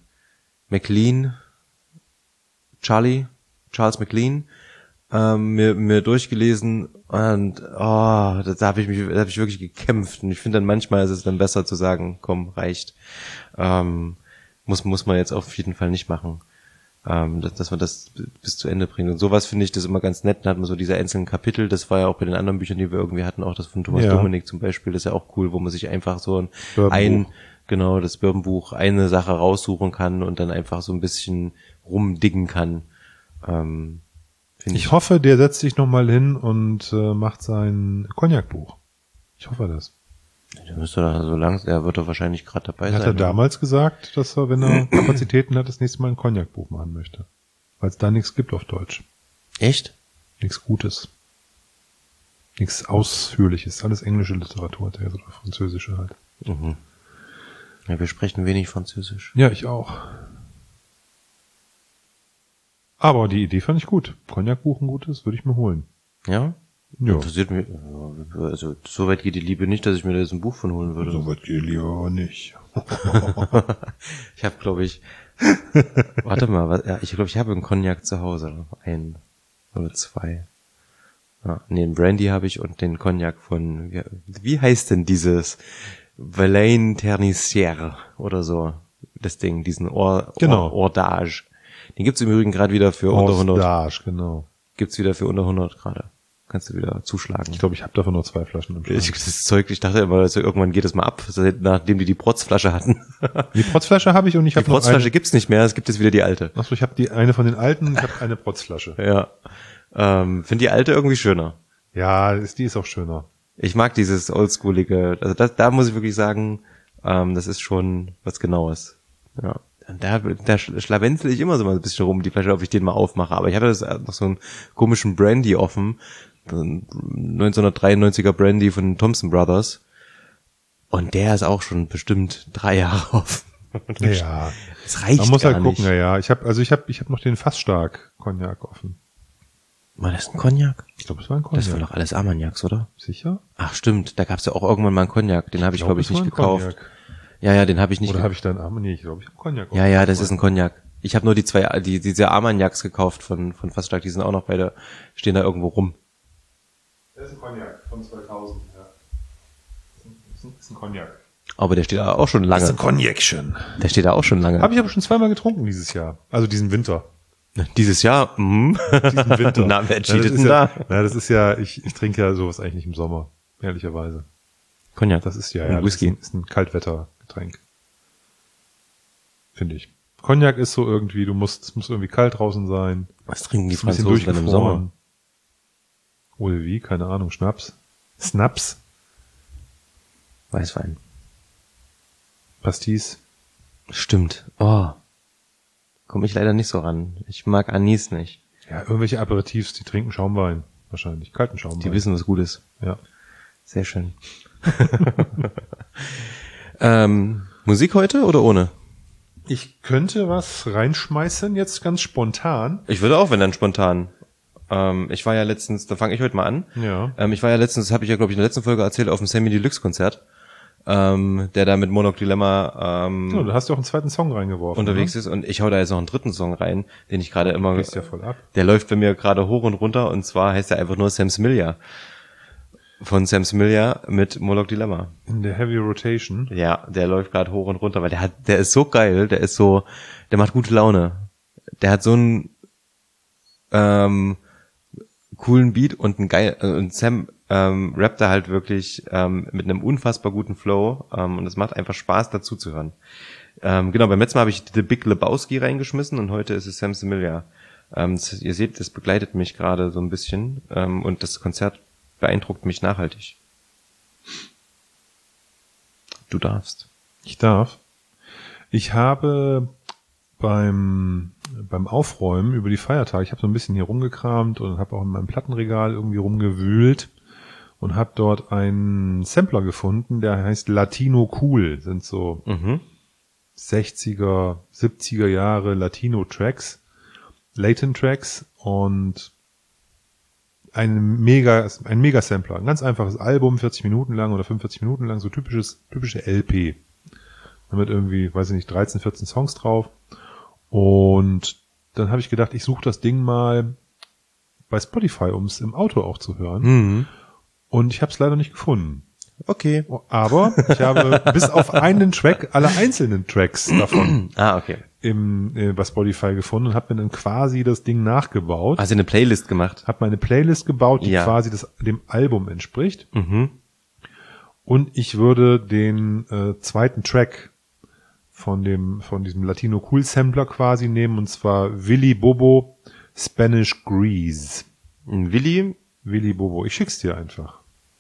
Charles MacLean, mir durchgelesen und da habe ich wirklich gekämpft und ich finde dann manchmal ist es dann besser zu sagen, komm, reicht. Muss man jetzt auf jeden Fall nicht machen. dass man das bis zu Ende bringt. Und sowas finde ich das immer ganz nett. Dann hat man so diese einzelnen Kapitel. Das war ja auch bei den anderen Büchern, die wir irgendwie hatten, auch das von Thomas Dominik zum Beispiel. Das ist ja auch cool, wo man sich einfach so das Bourbonbuch, eine Sache raussuchen kann und dann einfach so ein bisschen rumdiggen kann. Ich hoffe, der setzt sich nochmal hin und macht sein Cognac-Buch. Ich hoffe das. Der müsste da er wird doch wahrscheinlich gerade dabei sein. Hat er damals gesagt, dass er, wenn er Kapazitäten hat, das nächste Mal ein Cognac-Buch machen möchte. Weil es da nichts gibt auf Deutsch. Echt? Nichts Gutes. Nichts Ausführliches. Alles englische Literatur hat er, oder französische halt. Mhm. Ja, wir sprechen wenig Französisch. Ja, ich auch. Aber die Idee fand ich gut. Cognac-Buch ein gutes, würde ich mir holen. Ja? Ja. Interessiert mich, also so weit geht die Liebe nicht, dass ich mir da jetzt ein Buch von holen würde. So weit geht die Liebe aber nicht. Ich habe, glaube ich, warte mal, ich glaube, ich habe einen Cognac zu Hause. Ein oder zwei. Ja, einen Brandy habe ich und den Cognac von, wie heißt denn dieses Verlaine Ternissière oder so, das Ding, diesen Ordage. Den gibt's im Übrigen gerade wieder für unter 100. Ordage, genau. Gibt's wieder für unter 100 gerade. Kannst du wieder zuschlagen. Ich glaube, ich habe davon noch 2 Flaschen im Schrank. Das Zeug, ich dachte immer, also irgendwann geht es mal ab, nachdem die Protzflasche hatten. Die Protzflasche habe ich und ich habe die Protzflasche gibt's nicht mehr, es gibt jetzt wieder die alte. Achso, ich habe die eine von den alten, ich habe eine Protzflasche. Ja. Finde die alte irgendwie schöner. Ja, die ist auch schöner. Ich mag dieses oldschoolige, also da muss ich wirklich sagen, das ist schon was Genaues. Ja. Da schlawenzel ich immer so mal ein bisschen rum, die Flasche, ob ich den mal aufmache. Aber ich hatte das noch so einen komischen Brandy offen. 1993er Brandy von den Thompson Brothers. Und der ist auch schon bestimmt 3 Jahre offen. Ja. Das reicht gar nicht. Man muss halt gucken, ja. Ich hab noch den Fassstark Cognac offen. War das ein Cognac? Ich glaube, es war ein Cognac. Das war doch alles Armagnacs, oder? Sicher? Ach stimmt, da gab's ja auch irgendwann mal einen Cognac. Den habe ich, glaube ich, nicht gekauft. Cognac. Ja, den habe ich nicht. Oder habe ich da einen Armagnac? Nee, ich glaube, ich habe Cognac. Ja, das ist ein Cognac. Ich habe nur diese Armagnacs gekauft von Fassstark. Die sind auch noch stehen da irgendwo rum. Das ist ein Cognac von 2000, ja. Das ist ein Cognac. Aber der steht da auch schon lange. Das ist ein Cognacchen. Der steht da auch schon lange. Habe ich aber schon 2-mal getrunken dieses Jahr. Also diesen Winter. Dieses Jahr? Diesen Winter. Na, wer cheatet denn da? Das ist ja, ich trinke ja sowas eigentlich nicht im Sommer. Ehrlicherweise. Cognac. Das ist ja, Whisky. Das ist ein Kaltwettergetränk. Finde ich. Cognac ist so irgendwie, es muss irgendwie kalt draußen sein. Was trinken die Ist ein bisschen Franzosen dann im Sommer? durchgefroren. Oder wie? Keine Ahnung. Schnaps? Weißwein. Pastis? Stimmt. Oh. Komme ich leider nicht so ran. Ich mag Anis nicht. Ja, irgendwelche Aperitifs, die trinken Schaumwein. Wahrscheinlich. Kalten Schaumwein. Die wissen, was gut ist. Ja. Sehr schön. Musik heute oder ohne? Ich könnte was reinschmeißen, jetzt ganz spontan. Ich würde auch, wenn dann spontan. Ich war ja letztens, da fange ich heute mal an. Ja. Ich war ja letztens, das habe ich ja, glaube ich, in der letzten Folge erzählt, auf dem Sammy Deluxe Konzert. Der da mit Monarch Dilemma Ja, du hast ja auch einen zweiten Song reingeworfen. unterwegs ist und ich hau da jetzt noch einen dritten Song rein, den ich gerade immer... Gehst ja voll ab. Der läuft bei mir gerade hoch und runter und zwar heißt er einfach nur Sam Smilia. Von Sam Smilia mit Monarch Dilemma. In der Heavy Rotation. Ja, der läuft gerade hoch und runter, weil der ist so geil, der macht gute Laune. Der hat so einen coolen Beat und und Sam rappt da halt wirklich mit einem unfassbar guten Flow und es macht einfach Spaß dazu zu hören. Genau, beim letzten Mal habe ich The Big Lebowski reingeschmissen und heute ist es Sam Smilia. Ihr seht, das begleitet mich gerade so ein bisschen und das Konzert beeindruckt mich nachhaltig. Du darfst. Ich darf. Ich habe beim Aufräumen über die Feiertage, ich habe so ein bisschen hier rumgekramt und habe auch in meinem Plattenregal irgendwie rumgewühlt und habe dort einen Sampler gefunden, der heißt Latino Cool. Sind so 60er, 70er Jahre Latino-Tracks, Latin-Tracks und ein Mega-Sampler. Ein ganz einfaches Album, 40 Minuten lang oder 45 Minuten lang, so typische LP. Damit irgendwie, weiß ich nicht, 13, 14 Songs drauf. Und dann habe ich gedacht, ich suche das Ding mal bei Spotify, um es im Auto auch zu hören. Mhm. Und ich habe es leider nicht gefunden. Okay. Aber ich habe bis auf einen Track alle einzelnen Tracks davon okay. bei Spotify gefunden und habe mir dann quasi das Ding nachgebaut. Hast du eine Playlist gemacht? Habe meine Playlist gebaut, die Ja. quasi dem Album entspricht. Mhm. Und ich würde den zweiten Track von diesem Latino Cool Sampler quasi nehmen, und zwar Willy Bobo Spanish Grease. Willi? Willy Bobo. Ich schick's dir einfach.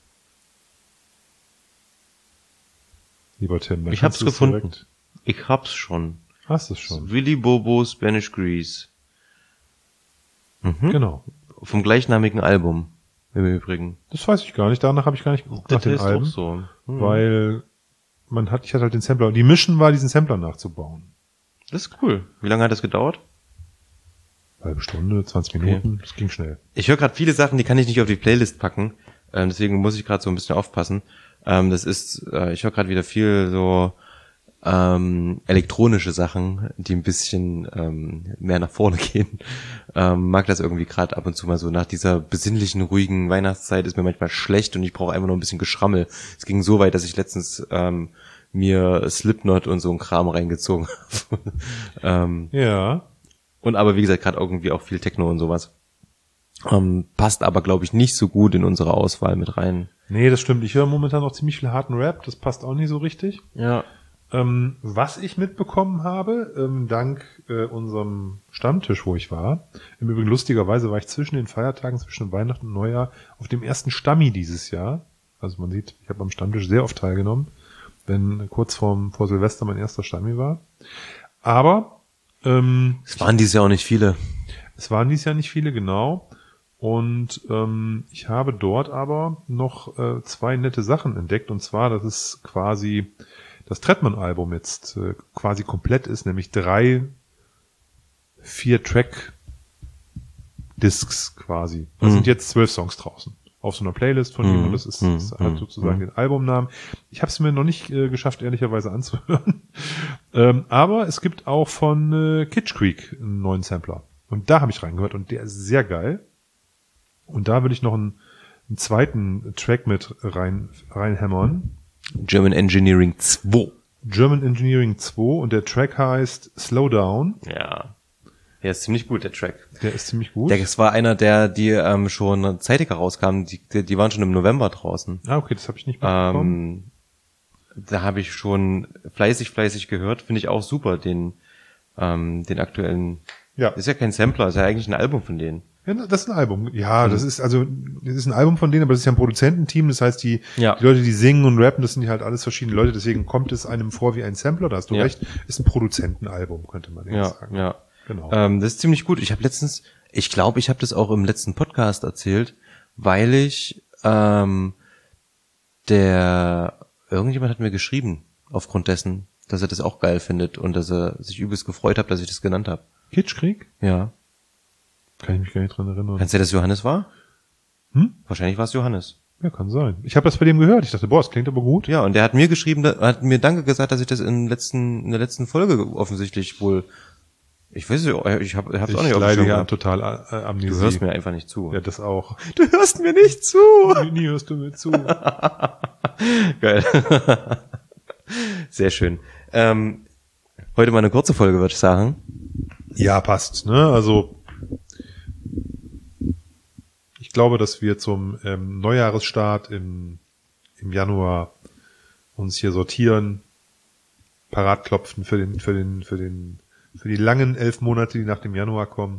Lieber Tim. Ich hab's gefunden. Ich hab's schon. Hast du es schon? Willy Bobo Spanish Grease. Mhm. Genau. Vom gleichnamigen Album. Im Übrigen. Das weiß ich gar nicht. Danach habe ich gar nicht geguckt nach den ist Alben. doch so. Weil ich hatte halt den Sampler. Und die Mission war, diesen Sampler nachzubauen. Das ist cool. Wie lange hat das gedauert? Halbe Stunde, 20 Minuten. Das ging schnell. Ich höre gerade viele Sachen, die kann ich nicht auf die Playlist packen. Deswegen muss ich gerade so ein bisschen aufpassen. Ich höre gerade wieder viel so elektronische Sachen, die ein bisschen mehr nach vorne gehen. Mag das irgendwie gerade ab und zu mal so. Nach dieser besinnlichen, ruhigen Weihnachtszeit ist mir manchmal schlecht und ich brauche einfach nur ein bisschen Geschrammel. Es ging so weit, dass ich letztens mir Slipknot und so ein Kram reingezogen habe. Ja. Und aber wie gesagt, gerade irgendwie auch viel Techno und sowas. Passt aber, glaube ich, nicht so gut in unsere Auswahl mit rein. Nee, das stimmt. Ich höre momentan noch ziemlich viel harten Rap. Das passt auch nicht so richtig. Ja. Was ich mitbekommen habe, dank unserem Stammtisch, wo ich war, im Übrigen lustigerweise war ich zwischen den Feiertagen, zwischen Weihnachten und Neujahr, auf dem ersten Stammi dieses Jahr. Also man sieht, ich habe am Stammtisch sehr oft teilgenommen, wenn kurz vor Silvester mein erster Stammi war. Aber Es waren dieses Jahr auch nicht viele. es waren dieses Jahr nicht viele, genau. Und ich habe dort aber noch 2 nette Sachen entdeckt. Und zwar, dass es quasi das Trettmann-Album jetzt quasi komplett ist, nämlich 3 4-Track-Discs quasi. Da sind jetzt 12 Songs draußen auf so einer Playlist von ihm, und das hat sozusagen den Albumnamen. Ich habe es mir noch nicht geschafft, ehrlicherweise anzuhören. Aber es gibt auch von Kitsch Creek einen neuen Sampler. Und da habe ich reingehört und der ist sehr geil. Und da will ich noch einen zweiten Track mit reinhämmern. German Engineering 2. German Engineering 2, und der Track heißt Slow Down. Ja. Der ist ziemlich gut, der Track. Der ist ziemlich gut. Das war einer, die schon zeitiger rauskamen. Die waren schon im November draußen. Ah, okay, das habe ich nicht mitbekommen. Da habe ich schon fleißig gehört. Finde ich auch super, den aktuellen. Ja. Ist ja kein Sampler, ist ja eigentlich ein Album von denen. Ja, das ist ein Album. Ja, das ist ein Album von denen, aber das ist ja ein Produzententeam. Das heißt, die Leute, die singen und rappen, das sind halt alles verschiedene Leute. Deswegen kommt es einem vor wie ein Sampler. Da hast du recht. Ist ein Produzentenalbum, könnte man sagen. Ja. Genau. Das ist ziemlich gut. Ich glaube, ich habe das auch im letzten Podcast erzählt, weil irgendjemand hat mir geschrieben, aufgrund dessen, dass er das auch geil findet und dass er sich übelst gefreut hat, dass ich das genannt habe. Kitschkrieg? Ja. Kann ich mich gar nicht dran erinnern. Kannst du, dass Johannes war? Wahrscheinlich war es Johannes. Ja, kann sein. Ich habe das bei dem gehört. Ich dachte, boah, das klingt aber gut. Ja, und der hat mir geschrieben, hat mir Danke gesagt, dass ich das in der letzten Folge offensichtlich wohl. Ich weiß nicht, ich hab's auch nicht auf dem leide Schirm ja gehabt. total Amnesie. Du hörst mir einfach nicht zu. Ja, das auch. Du hörst mir nicht zu. Nie hörst du mir zu. Geil. Sehr schön. Heute mal eine kurze Folge, würde ich sagen. Ja, passt, ne? Also ich glaube, dass wir zum Neujahresstart im Januar uns hier sortieren, parat klopfen für die langen 11 Monate, die nach dem Januar kommen.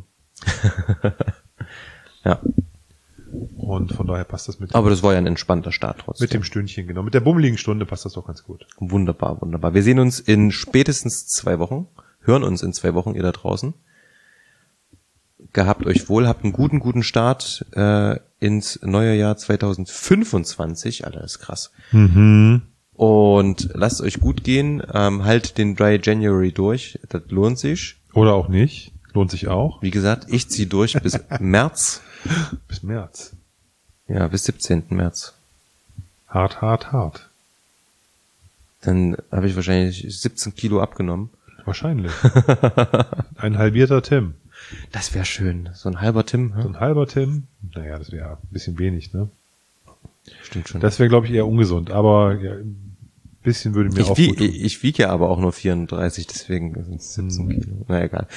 Ja. Und von daher passt das Aber das war ja ein entspannter Start trotzdem. mit dem Stündchen, genau. Mit der bummeligen Stunde passt das doch ganz gut. Wunderbar. Wir sehen uns in spätestens 2 Wochen. Hören uns in 2 Wochen, ihr da draußen. Gehabt euch wohl, habt einen guten Start ins neue Jahr 2025. Alter, das ist krass. Und lasst euch gut gehen. Halt den Dry January durch. Das lohnt sich. Oder auch nicht. Lohnt sich auch. Wie gesagt, ich ziehe durch bis März. Bis März. Ja, bis 17. März. Hart. Dann habe ich wahrscheinlich 17 Kilo abgenommen. Wahrscheinlich. Ein halbierter Tim. Das wäre schön. So ein halber Tim. So ein halber Tim. Naja, das wäre ein bisschen wenig, ne? Stimmt schon. Das wäre, glaube ich, eher ungesund. Aber ja, Bisschen würde mir auch gut tun. Ich wiege ja aber auch nur 34, deswegen sind es 17 Kilo. Na egal.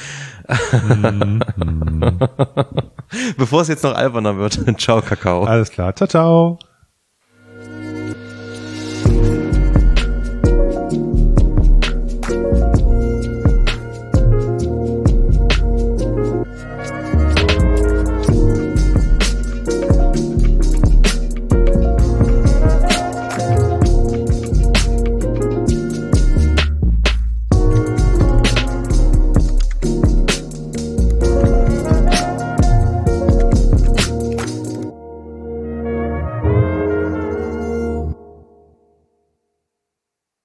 Bevor es jetzt noch alberner wird, ciao Kakao. Alles klar, ciao, ciao.